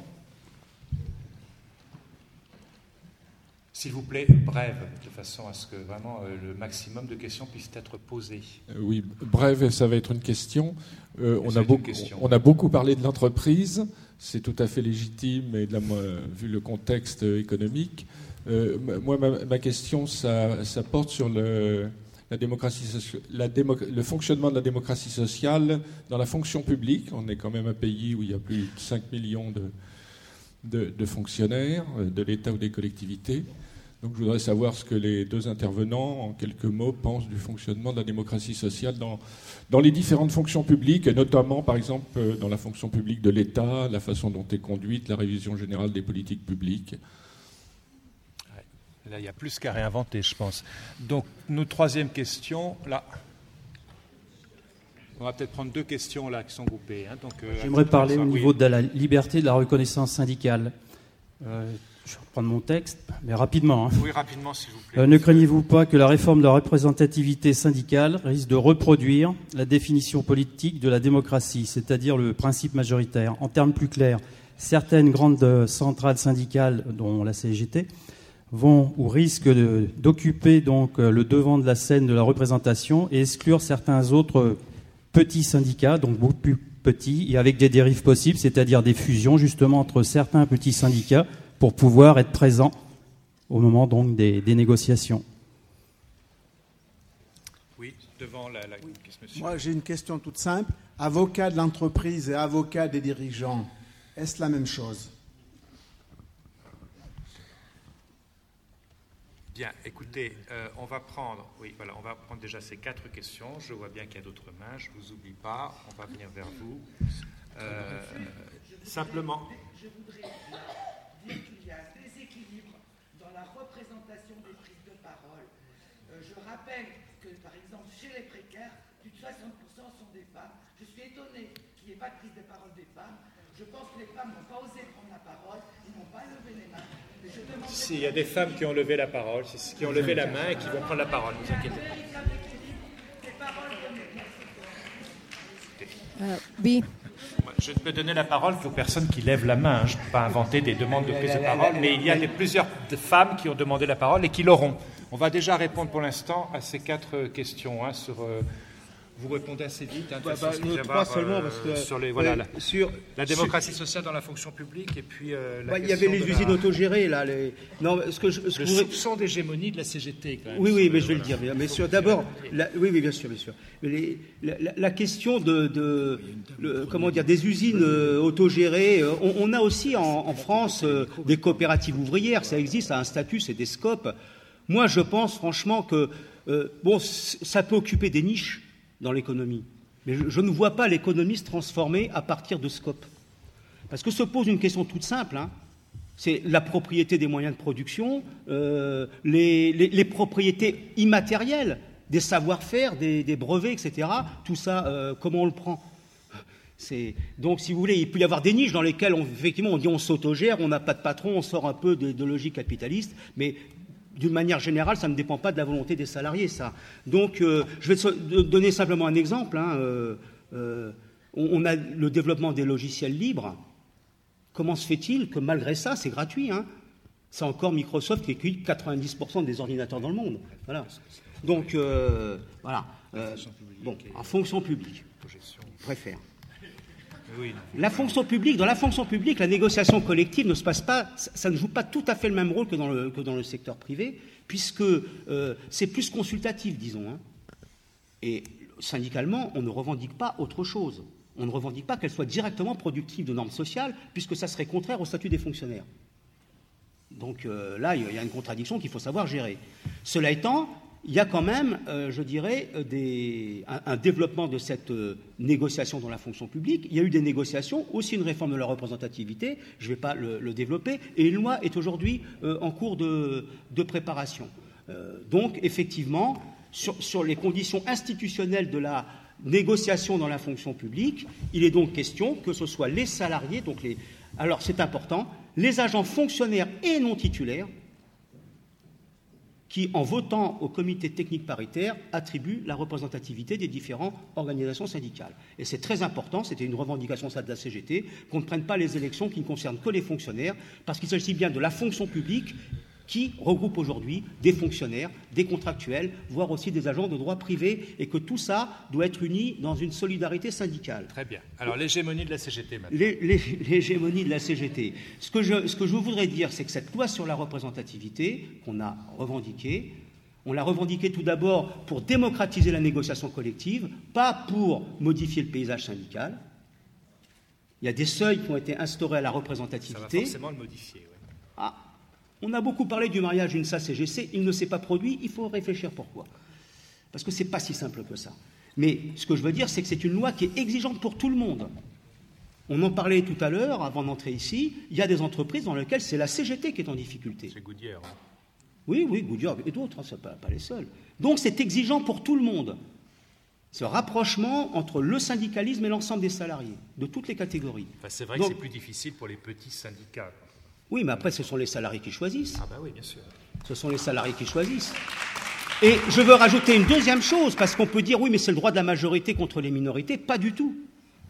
S'il vous plaît, brève, de façon à ce que vraiment le maximum de questions puissent être posées. Oui, brève, ça va être une question. On a beaucoup parlé de l'entreprise, c'est tout à fait légitime, et vu le contexte économique. Moi, ma question, ça porte sur le fonctionnement de la démocratie sociale dans la fonction publique. On est quand même un pays où il y a plus de 5 millions de fonctionnaires, de l'État ou des collectivités. Donc je voudrais savoir ce que les deux intervenants, en quelques mots, pensent du fonctionnement de la démocratie sociale dans les différentes fonctions publiques, et notamment, par exemple, dans la fonction publique de l'État, la façon dont est conduite la révision générale des politiques publiques. Là, il y a plus qu'à réinventer, je pense. Donc, nos troisième question, là. On va peut-être prendre 2 questions là qui sont groupées. Donc, j'aimerais parler au niveau de la liberté de la reconnaissance syndicale. Je vais reprendre mon texte, mais rapidement. Oui, rapidement, s'il vous plaît. Ne craignez-vous pas que la réforme de la représentativité syndicale risque de reproduire la définition politique de la démocratie, c'est-à-dire le principe majoritaire? En termes plus clairs, certaines grandes centrales syndicales, dont la CGT, vont ou risquent d'occuper donc le devant de la scène de la représentation et exclure certains autres petits syndicats, donc beaucoup plus petits, et avec des dérives possibles, c'est-à-dire des fusions justement entre certains petits syndicats pour pouvoir être présents au moment donc des négociations. Oui, devant la question. Moi, j'ai une question toute simple. Avocat de l'entreprise et avocat des dirigeants, est-ce la même chose? Bien, écoutez, on va prendre déjà ces 4 questions. Je vois bien qu'il y a d'autres mains, je ne vous oublie pas, on va venir vers vous. Simplement. Je voudrais dire qu'il y a un déséquilibre dans la représentation des prises de parole. Je rappelle que, par exemple, chez les précaires, plus de 60% sont des femmes. Je suis étonné qu'il n'y ait pas de prise de parole des femmes. Je pense que les femmes n'ont pas osé prendre la parole, ils n'ont pas levé les mains. Si, il y a des femmes qui ont levé la parole, qui ont levé la main et qui vont prendre la parole, ne vous inquiétez pas. Oui. Je ne peux donner la parole qu'aux personnes qui lèvent la main. Je ne peux pas inventer des demandes de prise de parole, mais il y a plusieurs femmes qui ont demandé la parole et qui l'auront. On va déjà répondre pour l'instant à ces 4 questions sur... Vous répondez assez vite. Trois seulement, parce que sur la démocratie sociale dans la fonction publique et puis il y avait les usines autogérées là. Le soupçon d'hégémonie de la CGT. Quand même, oui, mais je vais le dire. Mais d'abord, oui, bien sûr. Mais la question des usines autogérées. On a aussi en France des coopératives ouvrières. Ça existe, ça a un statut, c'est des SCOP. Moi, je pense franchement que ça peut occuper des niches dans l'économie. Mais je ne vois pas l'économie se transformer à partir de SCOP. Parce que se pose une question toute simple, c'est la propriété des moyens de production, les propriétés immatérielles, des savoir-faire, des brevets, etc. Tout ça, comment on le prend ? Donc, si vous voulez, il peut y avoir des niches dans lesquelles, effectivement, on dit on s'autogère, on n'a pas de patron, on sort un peu de logique capitaliste, mais d'une manière générale, ça ne dépend pas de la volonté des salariés, ça. Donc, je vais donner simplement un exemple. On a le développement des logiciels libres. Comment se fait-il que, malgré ça, c'est gratuit, c'est encore Microsoft qui équipe 90% des ordinateurs dans le monde. Voilà. Donc, voilà. En fonction publique, je préfère. La fonction publique, dans la fonction publique, la négociation collective ne se passe pas, ça ne joue pas tout à fait le même rôle que dans le secteur privé, puisque c'est plus consultatif, disons. Et syndicalement, on ne revendique pas autre chose. On ne revendique pas qu'elle soit directement productive de normes sociales, puisque ça serait contraire au statut des fonctionnaires. Donc là, il y a une contradiction qu'il faut savoir gérer. Cela étant, il y a quand même, je dirais, un développement de cette négociation dans la fonction publique. Il y a eu des négociations, aussi une réforme de la représentativité, je ne vais pas le développer, et une loi est aujourd'hui en cours de préparation. Donc, effectivement, sur les conditions institutionnelles de la négociation dans la fonction publique, il est donc question que ce soit les salariés, alors c'est important, les agents fonctionnaires et non titulaires, qui, en votant au comité technique paritaire, attribuent la représentativité des différentes organisations syndicales. Et c'est très important, c'était une revendication de la CGT, qu'on ne prenne pas les élections qui ne concernent que les fonctionnaires, parce qu'il s'agit bien de la fonction publique qui regroupe aujourd'hui des fonctionnaires, des contractuels, voire aussi des agents de droit privé, et que tout ça doit être uni dans une solidarité syndicale. Très bien. Alors, l'hégémonie de la CGT, maintenant. L'hégémonie de la CGT. Ce que je voudrais dire, c'est que cette loi sur la représentativité, qu'on a revendiquée, on l'a revendiquée tout d'abord pour démocratiser la négociation collective, pas pour modifier le paysage syndical. Il y a des seuils qui ont été instaurés à la représentativité. Ça va forcément le modifier, oui. On a beaucoup parlé du mariage UNSA-CGC, il ne s'est pas produit, il faut réfléchir pourquoi. Parce que ce n'est pas si simple que ça. Mais ce que je veux dire, c'est que c'est une loi qui est exigeante pour tout le monde. On en parlait tout à l'heure, avant d'entrer ici, il y a des entreprises dans lesquelles c'est la CGT qui est en difficulté. C'est Goodyear. Oui, Goodyear et d'autres, ce ne sont pas les seuls. Donc c'est exigeant pour tout le monde. Ce rapprochement entre le syndicalisme et l'ensemble des salariés, de toutes les catégories. Enfin, c'est vrai que c'est plus difficile pour les petits syndicats. Oui, mais après, ce sont les salariés qui choisissent. Ah ben oui, bien sûr. Ce sont les salariés qui choisissent. Et je veux rajouter une deuxième chose, parce qu'on peut dire, oui, mais c'est le droit de la majorité contre les minorités. Pas du tout.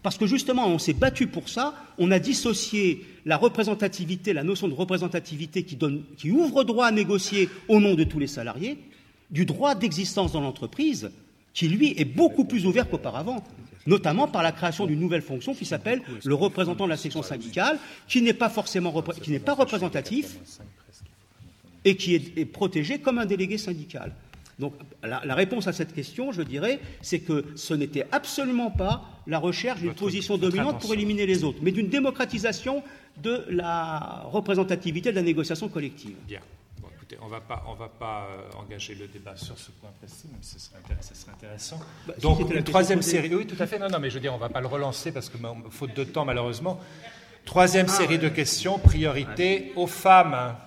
Parce que justement, on s'est battu pour ça, on a dissocié la représentativité, la notion de représentativité qui ouvre droit à négocier au nom de tous les salariés, du droit d'existence dans l'entreprise, qui lui est beaucoup plus ouvert qu'auparavant, notamment par la création d'une nouvelle fonction qui s'appelle le représentant de la section syndicale, qui n'est pas représentatif et qui est protégé comme un délégué syndical. Donc la réponse à cette question, je dirais, c'est que ce n'était absolument pas la recherche d'une position dominante pour éliminer les autres, mais d'une démocratisation de la représentativité de la négociation collective. Bien. Bon, écoutez, on va pas engager le débat sur ce point précis, même si ça serait intéressant. Donc, une troisième série... Oui, tout à fait. Non, mais je veux dire, on ne va pas le relancer parce que, faute de temps, malheureusement. Troisième série de questions, priorité aux femmes.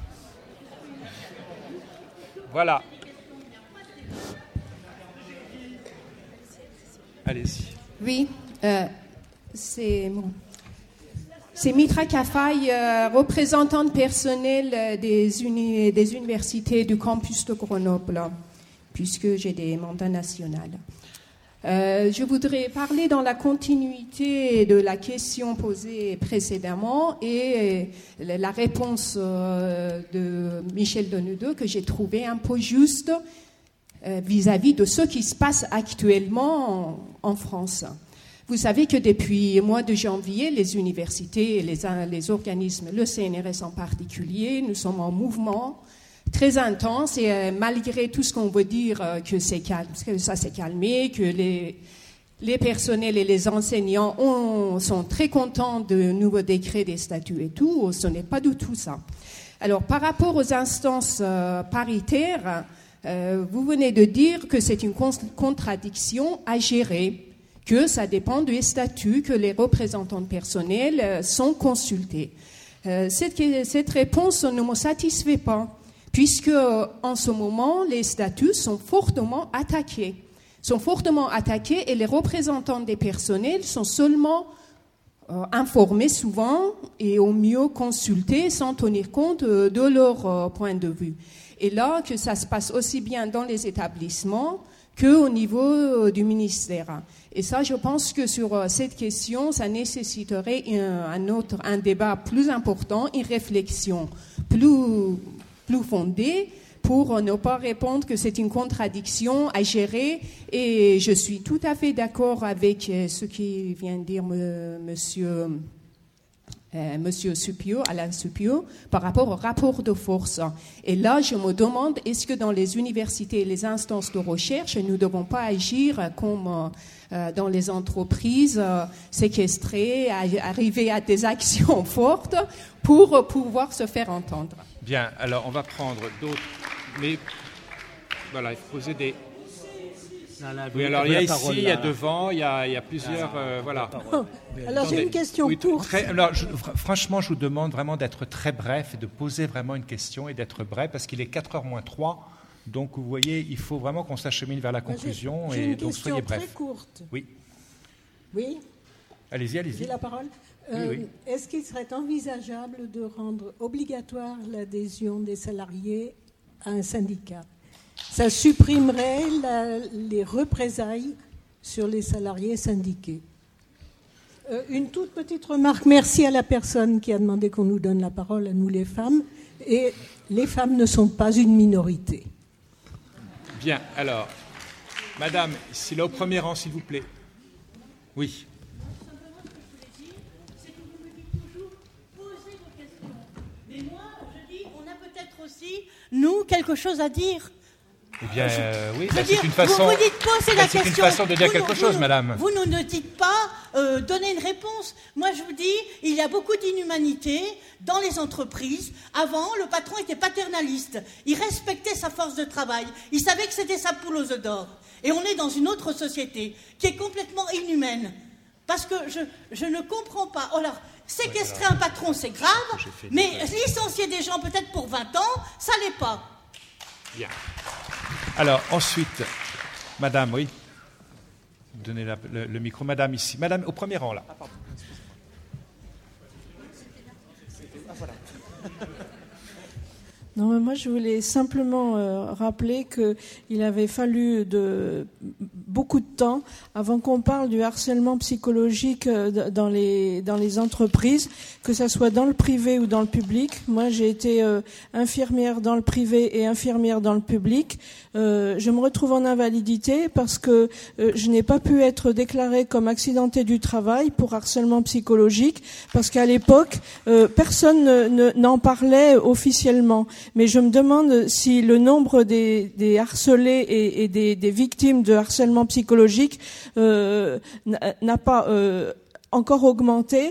Voilà. Allez-y. Oui, c'est Mitra Kafai, représentante personnelle des universités du campus de Grenoble, puisque j'ai des mandats nationaux. Je voudrais parler dans la continuité de la question posée précédemment et la réponse de Michel Denudeux que j'ai trouvée un peu juste vis-à-vis de ce qui se passe actuellement en France. Vous savez que depuis le mois de janvier, les universités et les organismes, le CNRS en particulier, nous sommes en mouvement très intense et malgré tout ce qu'on veut dire que ça s'est calmé, que les personnels et les enseignants sont très contents de nouveaux décrets des statuts et tout, ce n'est pas du tout ça. Alors par rapport aux instances paritaires, vous venez de dire que c'est une contradiction à gérer, que ça dépend des statuts, que les représentants personnels sont consultés. Cette réponse ne me satisfait pas, puisque en ce moment, les statuts sont fortement attaqués. Et les représentants des personnels sont seulement informés souvent et au mieux consultés sans tenir compte de leur point de vue. Et là, que ça se passe aussi bien dans les établissements qu'au niveau du ministère. Et ça, je pense que sur cette question, ça nécessiterait un débat plus important, une réflexion plus fondée pour ne pas répondre que c'est une contradiction à gérer. Et je suis tout à fait d'accord avec ce qui vient de dire Monsieur Suppiot, Alain Suppiot, par rapport au rapport de force. Et là, je me demande, est-ce que dans les universités et les instances de recherche, nous ne devons pas agir comme dans les entreprises, séquestrer, arriver à des actions fortes pour pouvoir se faire entendre? Bien, alors on va prendre d'autres... Mais voilà, il faut poser des... Oui, alors il y a ici, il y a devant, il y a plusieurs... voilà. Alors j'ai une question courte. Franchement, je vous demande vraiment d'être très bref et de poser vraiment une question et d'être bref parce qu'il est 4h moins 3. Donc vous voyez, il faut vraiment qu'on s'achemine vers la conclusion et donc soyez bref. J'ai une question très courte. Oui. Oui. Allez-y. J'ai la parole. Oui. Est-ce qu'il serait envisageable de rendre obligatoire l'adhésion des salariés à un syndicat? Ça supprimerait les représailles sur les salariés syndiqués. Une toute petite remarque. Merci à la personne qui a demandé qu'on nous donne la parole, à nous les femmes. Et les femmes ne sont pas une minorité. Bien, alors, madame, ici là au premier rang, s'il vous plaît. Oui. C'est que vous me dites toujours, posez vos questions. Mais moi, je dis, on a peut-être aussi, nous, quelque chose à dire. Eh bien, oui, c'est une façon. Vous dites poser la question. C'est une façon de dire quelque chose, madame. Vous ne dites pas donner une réponse. Moi, je vous dis, il y a beaucoup d'inhumanité dans les entreprises. Avant, le patron était paternaliste. Il respectait sa force de travail. Il savait que c'était sa poule aux œufs d'or. Et on est dans une autre société qui est complètement inhumaine. Parce que je ne comprends pas. Alors, séquestrer un patron, c'est grave, mais licencier des gens peut-être pour 20 ans, ça l'est pas. Bien. Alors, ensuite, madame, oui. Donnez le micro. Madame, ici. Madame, au premier rang, là. Ah, pardon. Ah, voilà. Non, mais moi, je voulais simplement rappeler qu'il avait fallu beaucoup de temps avant qu'on parle du harcèlement psychologique dans les entreprises, que ça soit dans le privé ou dans le public. Moi, j'ai été infirmière dans le privé et infirmière dans le public. Je me retrouve en invalidité parce que je n'ai pas pu être déclarée comme accidentée du travail pour harcèlement psychologique, parce qu'à l'époque, personne n'en parlait officiellement. Mais je me demande si le nombre des harcelés et des victimes de harcèlement psychologique n'a pas encore augmenté,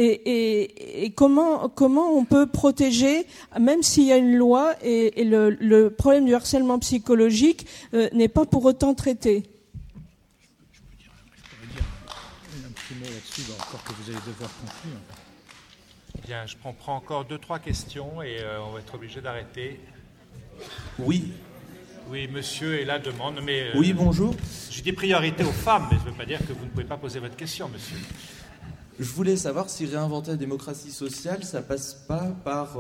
et comment on peut protéger, même s'il y a une loi, et le problème du harcèlement psychologique n'est pas pour autant traité. Je pourrais dire un petit mot là-dessus, encore que vous allez devoir conclure. Bien, je prends encore 2-3 questions et on va être obligé d'arrêter. Oui. Oui, monsieur est là, demande, mais... oui, bonjour. J'ai dit priorité aux femmes, mais ça ne veut pas dire que vous ne pouvez pas poser votre question, monsieur. Je voulais savoir si réinventer la démocratie sociale, ça passe pas par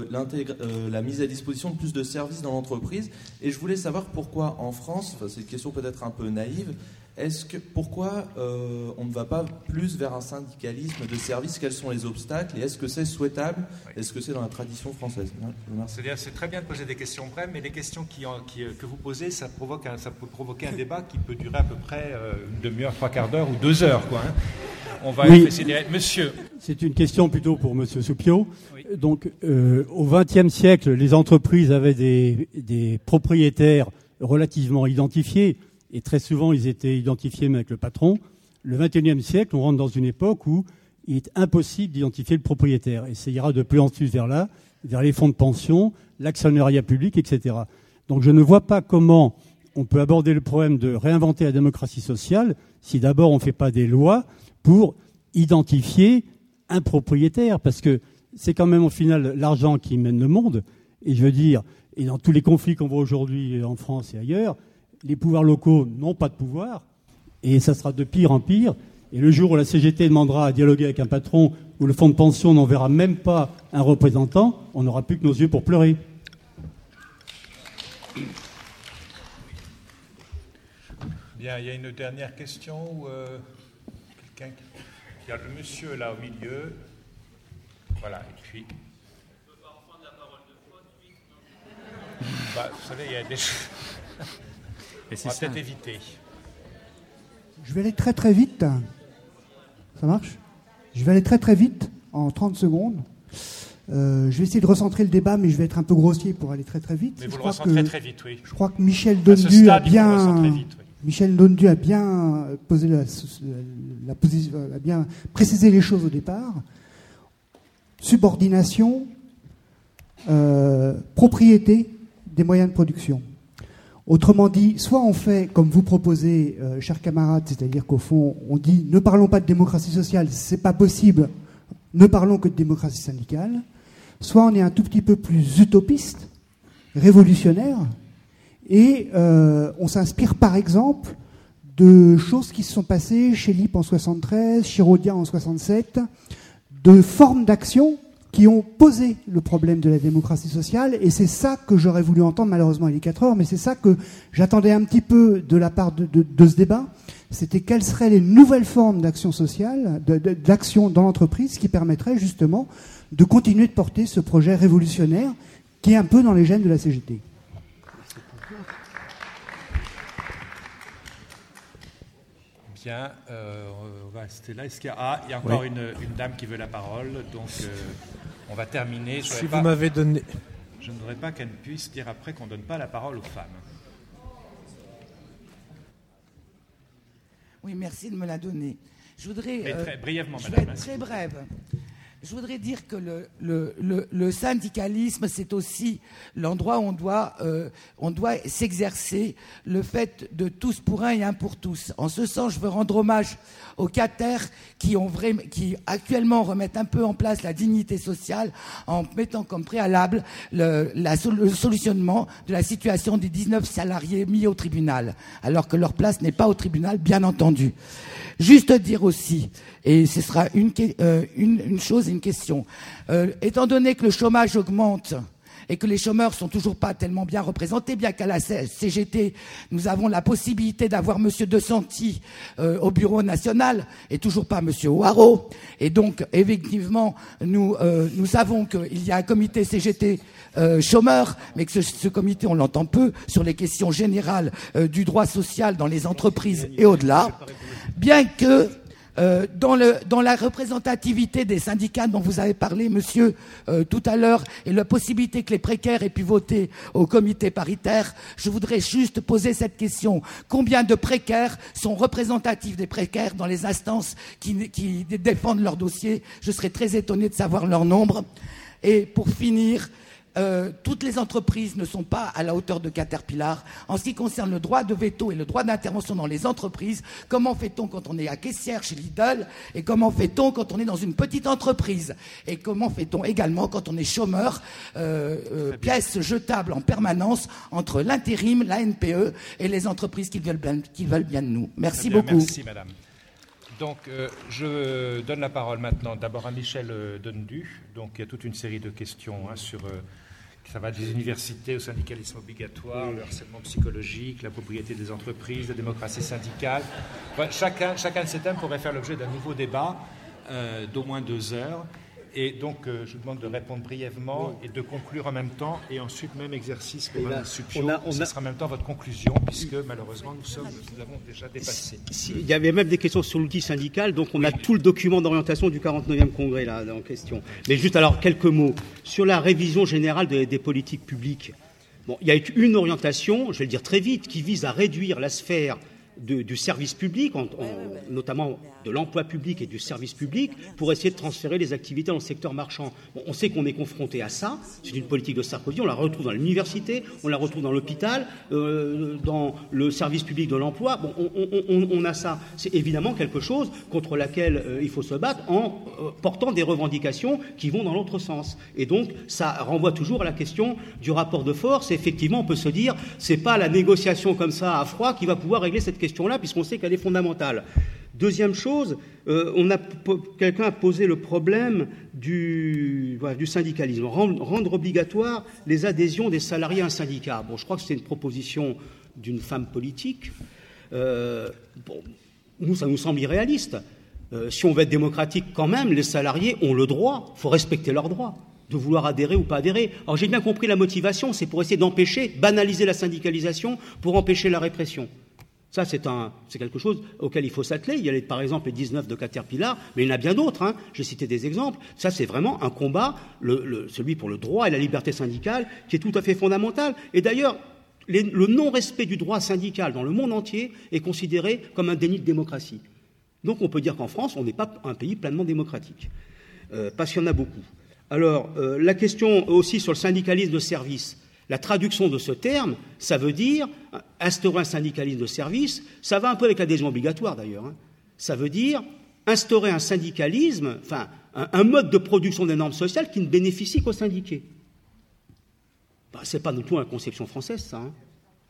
la mise à disposition de plus de services dans l'entreprise. Et je voulais savoir pourquoi en France, enfin c'est une question peut-être un peu naïve, pourquoi on ne va pas plus vers un syndicalisme de services? Quels sont les obstacles et est-ce que c'est souhaitable? Est-ce que c'est dans la tradition française? C'est très bien de poser des questions brèves, mais les questions que vous posez, ça peut provoquer un débat qui peut durer à peu près une demi-heure, 3/4 d'heure ou 2 heures, quoi. Hein. On va essayer. Monsieur. C'est une question plutôt pour Monsieur Soupio. Oui. Donc, au XXe siècle, les entreprises avaient des propriétaires relativement identifiés. Et très souvent, ils étaient identifiés même avec le patron. Le XXIe siècle, on rentre dans une époque où il est impossible d'identifier le propriétaire. Et ça ira de plus en plus vers là, vers les fonds de pension, l'actionnariat public, etc. Donc je ne vois pas comment on peut aborder le problème de réinventer la démocratie sociale si d'abord on ne fait pas des lois pour identifier un propriétaire. Parce que c'est quand même au final l'argent qui mène le monde. Et je veux dire, et dans tous les conflits qu'on voit aujourd'hui en France et ailleurs, les pouvoirs locaux n'ont pas de pouvoir, et ça sera de pire en pire. Et le jour où la CGT demandera à dialoguer avec un patron, où le fonds de pension n'enverra même pas un représentant, on n'aura plus que nos yeux pour pleurer. Bien, il y a une dernière question ou quelqu'un il y a le monsieur là au milieu. Voilà, et puis... Je peux pas reprendre la parole de fois, vous savez, il y a des... Et on va peut-être éviter. Je vais aller très très vite. Ça marche ? Je vais aller très très vite, en 30 secondes. Je vais essayer de recentrer le débat, mais je vais être un peu grossier pour aller très très vite. Mais vous le recentrez très vite, oui. Je crois que Michel Dondu a bien posé la position, a bien précisé les choses au départ. Subordination, propriété des moyens de production. Autrement dit, soit on fait comme vous proposez, chers camarades, c'est-à-dire qu'au fond, on dit ne parlons pas de démocratie sociale, c'est pas possible, ne parlons que de démocratie syndicale, soit on est un tout petit peu plus utopiste, révolutionnaire, et on s'inspire par exemple de choses qui se sont passées chez Lippe en 73, chez Rodia en 67, de formes d'action qui ont posé le problème de la démocratie sociale, et c'est ça que j'aurais voulu entendre, malheureusement il est 4 heures, mais c'est ça que j'attendais un petit peu de la part de ce débat, c'était quelles seraient les nouvelles formes d'action sociale, d'action dans l'entreprise qui permettraient justement de continuer de porter ce projet révolutionnaire qui est un peu dans les gènes de la CGT. Bien, on va rester là. Est-ce qu'il y a... il y a encore une dame qui veut la parole, donc on va terminer. Vous m'avez donné... Je ne voudrais pas qu'elle puisse dire après qu'on ne donne pas la parole aux femmes. Oui, merci de me la donner. Je voudrais... très brièvement, madame. Je vais être très brève. Je voudrais dire que le syndicalisme, c'est aussi l'endroit où on doit s'exercer le fait de tous pour un et un pour tous. En ce sens, je veux rendre hommage aux Cater qui actuellement remettent un peu en place la dignité sociale en mettant comme préalable le solutionnement de la situation des 19 salariés mis au tribunal, alors que leur place n'est pas au tribunal, bien entendu. Juste dire aussi, et ce sera une chose et une question, étant donné que le chômage augmente et que les chômeurs sont toujours pas tellement bien représentés, bien qu'à la CGT, nous avons la possibilité d'avoir M. De Santi au bureau national, et toujours pas M. Ouaro. Et donc, effectivement, nous savons qu'il y a un comité CGT chômeurs, mais que ce comité, on l'entend peu, sur les questions générales du droit social dans les entreprises et au-delà, bien que dans la représentativité des syndicats dont vous avez parlé, monsieur, tout à l'heure, et la possibilité que les précaires aient pu voter au comité paritaire, je voudrais juste poser cette question. Combien de précaires sont représentatifs des précaires dans les instances qui défendent leur dossier? Je serais très étonné de savoir leur nombre. Et pour finir, toutes les entreprises ne sont pas à la hauteur de Caterpillar. En ce qui concerne le droit de veto et le droit d'intervention dans les entreprises, comment fait-on quand on est à caissière chez Lidl? Et comment fait-on quand on est dans une petite entreprise? Et comment fait-on également quand on est chômeur, pièce jetable en permanence entre l'intérim, la NPE et les entreprises qui veulent bien de nous? Merci beaucoup. Merci, madame. Donc, je donne la parole maintenant d'abord à Michel Dondu. Donc, il y a toute une série de questions sur... ça va des universités au syndicalisme obligatoire, le harcèlement psychologique, la propriété des entreprises, la démocratie syndicale. Enfin, chacun de ces thèmes pourrait faire l'objet d'un nouveau débat d'au moins 2 heures. Et donc, je vous demande de répondre brièvement et de conclure en même temps. Et ensuite, même exercice pour Mme Suppiot. Ce sera en même temps votre conclusion, puisque malheureusement, nous avons déjà dépassé. Il y avait même des questions sur l'outil syndical. Donc, on a tout le document d'orientation du 49e congrès là en question. Mais juste alors, quelques mots. Sur la révision générale des politiques publiques, bon, il y a une orientation, je vais le dire très vite, qui vise à réduire la sphère du service public, notamment de l'emploi public et du service public, pour essayer de transférer les activités dans le secteur marchand. Bon, on sait qu'on est confronté à ça, c'est une politique de Sarkozy, on la retrouve dans l'université, on la retrouve dans l'hôpital, dans le service public de l'emploi. Bon, on a ça. C'est évidemment quelque chose contre laquelle il faut se battre en portant des revendications qui vont dans l'autre sens. Et donc, ça renvoie toujours à la question du rapport de force. Et effectivement, on peut se dire, c'est pas la négociation comme ça à froid qui va pouvoir régler cette question-là, puisqu'on sait qu'elle est fondamentale. Deuxième chose, quelqu'un a posé le problème du syndicalisme, rendre obligatoire les adhésions des salariés à un syndicat. Bon, je crois que c'est une proposition d'une femme politique. Nous, ça nous semble irréaliste. Si on veut être démocratique, quand même, les salariés ont le droit, il faut respecter leurs droits, de vouloir adhérer ou pas adhérer. Alors j'ai bien compris la motivation, c'est pour essayer d'empêcher, banaliser la syndicalisation, pour empêcher la répression. Ça, c'est quelque chose auquel il faut s'atteler. Il y a par exemple les 19 de Caterpillar, mais il y en a bien d'autres. Hein. J'ai cité des exemples. Ça, c'est vraiment un combat, celui pour le droit et la liberté syndicale, qui est tout à fait fondamental. Et d'ailleurs, le non-respect du droit syndical dans le monde entier est considéré comme un déni de démocratie. Donc on peut dire qu'en France, on n'est pas un pays pleinement démocratique. Parce qu'il y en a beaucoup. Alors, la question aussi sur le syndicalisme de service. La traduction de ce terme, ça veut dire instaurer un syndicalisme de service, ça va un peu avec l'adhésion obligatoire d'ailleurs, hein. Ça veut dire instaurer un syndicalisme, enfin un mode de production des normes sociales qui ne bénéficie qu'aux syndiqués. Ben, c'est pas du tout une conception française, ça. Hein.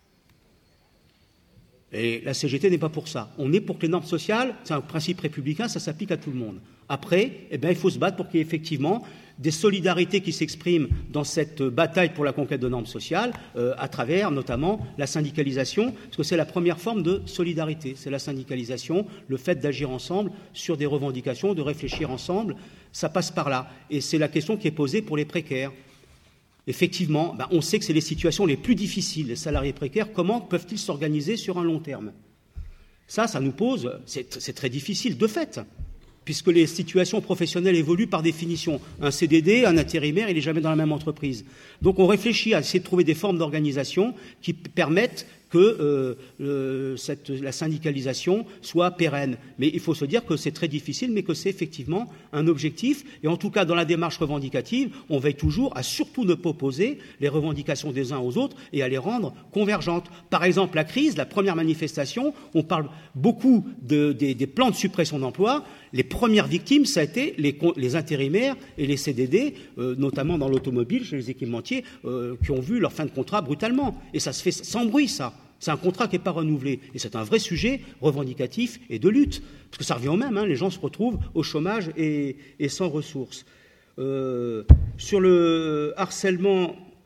Et la CGT n'est pas pour ça. On est pour que les normes sociales, c'est un principe républicain, ça s'applique à tout le monde. Après, il faut se battre pour qu'il y ait effectivement des solidarités qui s'expriment dans cette bataille pour la conquête de normes sociales, à travers notamment la syndicalisation, parce que c'est la première forme de solidarité, c'est la syndicalisation, le fait d'agir ensemble sur des revendications, de réfléchir ensemble, ça passe par là. Et c'est la question qui est posée pour les précaires. Effectivement, on sait que c'est les situations les plus difficiles, les salariés précaires, comment peuvent-ils s'organiser sur un long terme? Ça nous pose, c'est très difficile de fait, puisque les situations professionnelles évoluent par définition. Un CDD, un intérimaire, il n'est jamais dans la même entreprise. Donc on réfléchit à essayer de trouver des formes d'organisation qui permettent que la syndicalisation soit pérenne. Mais il faut se dire que c'est très difficile, mais que c'est effectivement un objectif. Et en tout cas, dans la démarche revendicative, on veille toujours à surtout ne pas opposer les revendications des uns aux autres et à les rendre convergentes. Par exemple, la crise, la première manifestation, on parle beaucoup des plans de suppression d'emplois. Les premières victimes, ça a été les intérimaires et les CDD, notamment dans l'automobile, chez les équipementiers, qui ont vu leur fin de contrat brutalement. Et ça se fait sans bruit, ça. C'est un contrat qui n'est pas renouvelé. Et c'est un vrai sujet revendicatif et de lutte. Parce que ça revient au même, hein, les gens se retrouvent au chômage et sans ressources. Sur le harcèlement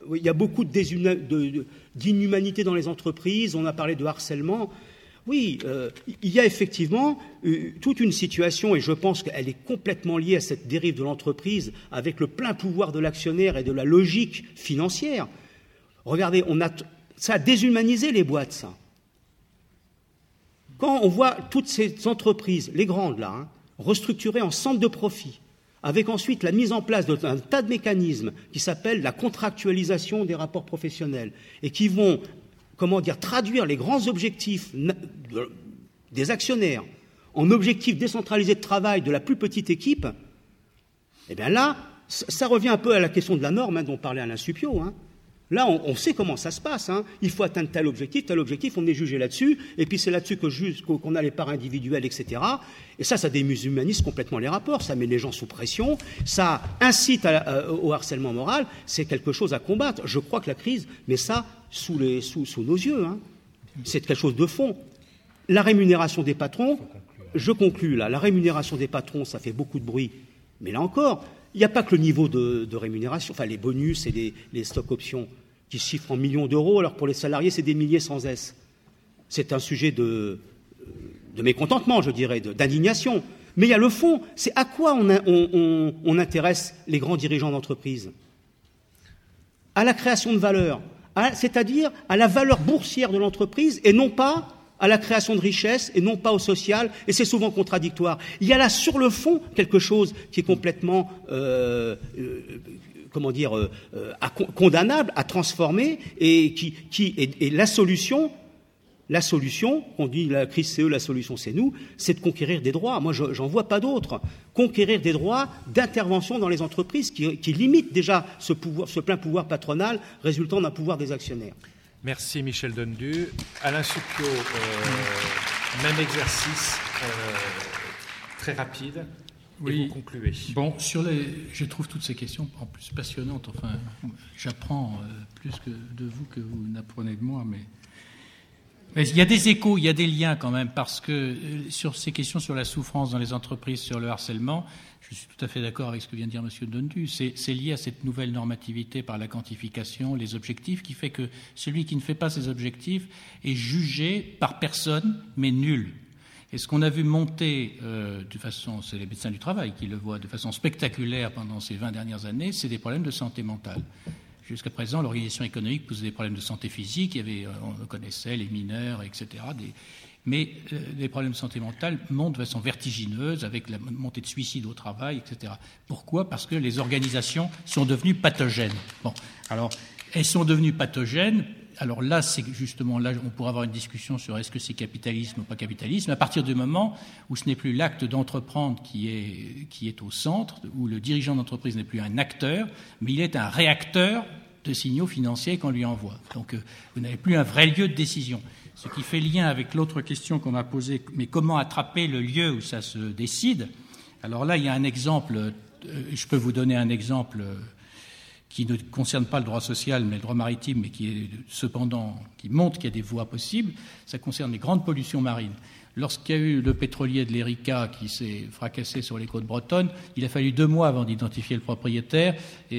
il y a beaucoup d'inhumanité dans les entreprises, on a parlé de harcèlement. Oui, il y a effectivement toute une situation, et je pense qu'elle est complètement liée à cette dérive de l'entreprise, avec le plein pouvoir de l'actionnaire et de la logique financière. Regardez, ça a déshumanisé les boîtes, ça. Quand on voit toutes ces entreprises, les grandes là, restructurées en centres de profit, avec ensuite la mise en place d'un tas de mécanismes qui s'appellent la contractualisation des rapports professionnels et qui vont, traduire les grands objectifs des actionnaires en objectifs décentralisés de travail de la plus petite équipe, eh bien là, ça revient un peu à la question de la norme dont parlait Alain Supiot. Là, on sait comment ça se passe. Il faut atteindre tel objectif, on est jugé là-dessus, et puis c'est là-dessus qu'on a les parts individuelles, etc. Et ça déshumanise complètement les rapports, ça met les gens sous pression, ça incite au harcèlement moral, c'est quelque chose à combattre. Je crois que la crise met ça sous nos yeux. C'est quelque chose de fond. La rémunération des patrons, je conclus là, la rémunération des patrons, ça fait beaucoup de bruit, mais là encore, il n'y a pas que le niveau de rémunération, enfin les bonus et les stock options qui se chiffrent en millions d'euros, alors pour les salariés, c'est des milliers sans S. C'est un sujet de mécontentement, je dirais, d'indignation. Mais il y a le fond, c'est à quoi on intéresse les grands dirigeants d'entreprise ? À la création de valeur, c'est-à-dire à la valeur boursière de l'entreprise, et non pas à la création de richesse, et non pas au social, et c'est souvent contradictoire. Il y a là, sur le fond, quelque chose qui est complètement condamnable, à transformer, et qui est la solution, on dit la crise c'est eux, la solution c'est nous, c'est de conquérir des droits. Moi, j'en vois pas d'autres. Conquérir des droits d'intervention dans les entreprises qui limitent déjà ce plein pouvoir patronal résultant d'un pouvoir des actionnaires. Merci Michel Dondu. Alain Supiot, même exercice, très rapide. Oui, vous concluez. Bon, je trouve toutes ces questions en plus passionnantes. Enfin, j'apprends plus de vous que vous n'apprenez de moi, mais il y a des échos, il y a des liens quand même, parce que sur ces questions sur la souffrance dans les entreprises, sur le harcèlement, je suis tout à fait d'accord avec ce que vient de dire M. Dondu. C'est lié à cette nouvelle normativité par la quantification, les objectifs, qui fait que celui qui ne fait pas ses objectifs est jugé par personne, mais nul. Et ce qu'on a vu monter de façon, c'est les médecins du travail qui le voient de façon spectaculaire pendant ces 20 dernières années, c'est des problèmes de santé mentale. Jusqu'à présent, l'organisation économique posait des problèmes de santé physique, on connaissait les mineurs, etc. Mais les problèmes de santé mentale montent de façon vertigineuse avec la montée de suicides au travail, etc. Pourquoi ? Parce que les organisations sont devenues pathogènes. Bon, alors, elles sont devenues pathogènes. Alors là, c'est justement là, on pourra avoir une discussion sur est-ce que c'est capitalisme ou pas capitalisme, à partir du moment où ce n'est plus l'acte d'entreprendre qui est au centre, où le dirigeant d'entreprise n'est plus un acteur, mais il est un réacteur de signaux financiers qu'on lui envoie. Donc vous n'avez plus un vrai lieu de décision. Ce qui fait lien avec l'autre question qu'on m'a posée, mais comment attraper le lieu où ça se décide ? Alors là, il y a un exemple, je peux vous donner un exemple qui ne concerne pas le droit social, mais le droit maritime, mais qui montre qu'il y a des voies possibles. Ça concerne les grandes pollutions marines. Lorsqu'il y a eu le pétrolier de l'Erika qui s'est fracassé sur les côtes bretonnes, il a fallu 2 mois avant d'identifier le propriétaire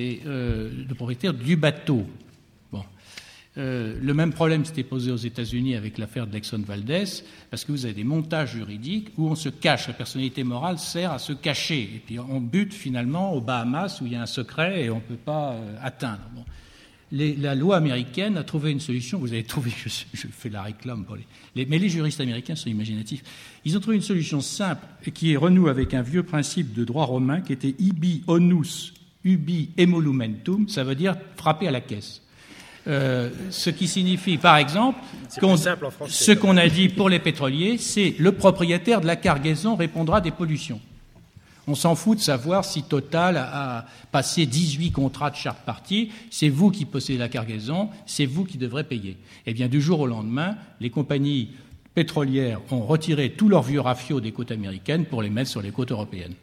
du bateau. Bon. Le même problème s'était posé aux États-Unis avec l'affaire de l'Exxon Valdez, parce que vous avez des montages juridiques où on se cache. La personnalité morale sert à se cacher. Et puis on bute finalement aux Bahamas où il y a un secret et on ne peut pas atteindre. Bon. La loi américaine a trouvé une solution. Vous avez trouvé, je fais la réclame pour mais les juristes américains sont imaginatifs. Ils ont trouvé une solution simple qui renoue avec un vieux principe de droit romain qui était ibi onus ubi emolumentum, ça veut dire frapper à la caisse. Ce qui signifie, par exemple, ce qu'on a dit pour les pétroliers, c'est le propriétaire de la cargaison répondra des pollutions. On s'en fout de savoir si Total a passé 18 contrats de chaque partie. C'est vous qui possédez la cargaison, c'est vous qui devrez payer. Eh bien, du jour au lendemain, les compagnies pétrolières ont retiré tous leurs vieux rafios des côtes américaines pour les mettre sur les côtes européennes.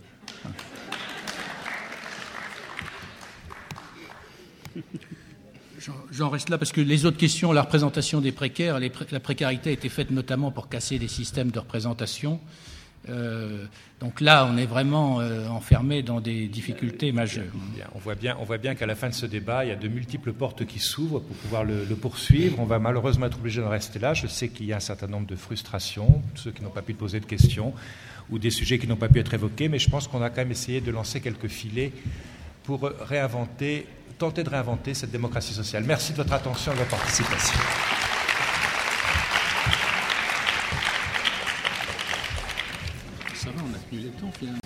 J'en reste là parce que les autres questions, la représentation des précaires, la précarité a été faite notamment pour casser les systèmes de représentation. Donc là, on est vraiment enfermé dans des difficultés majeures. Bien, on voit bien qu'à la fin de ce débat, il y a de multiples portes qui s'ouvrent pour pouvoir le poursuivre. On va malheureusement être obligé de rester là. Je sais qu'il y a un certain nombre de frustrations, ceux qui n'ont pas pu poser de questions ou des sujets qui n'ont pas pu être évoqués, mais je pense qu'on a quand même essayé de lancer quelques filets pour tenter de réinventer cette démocratie sociale. Merci de votre attention et de votre participation. Ça va, on a tenu les temps finalement.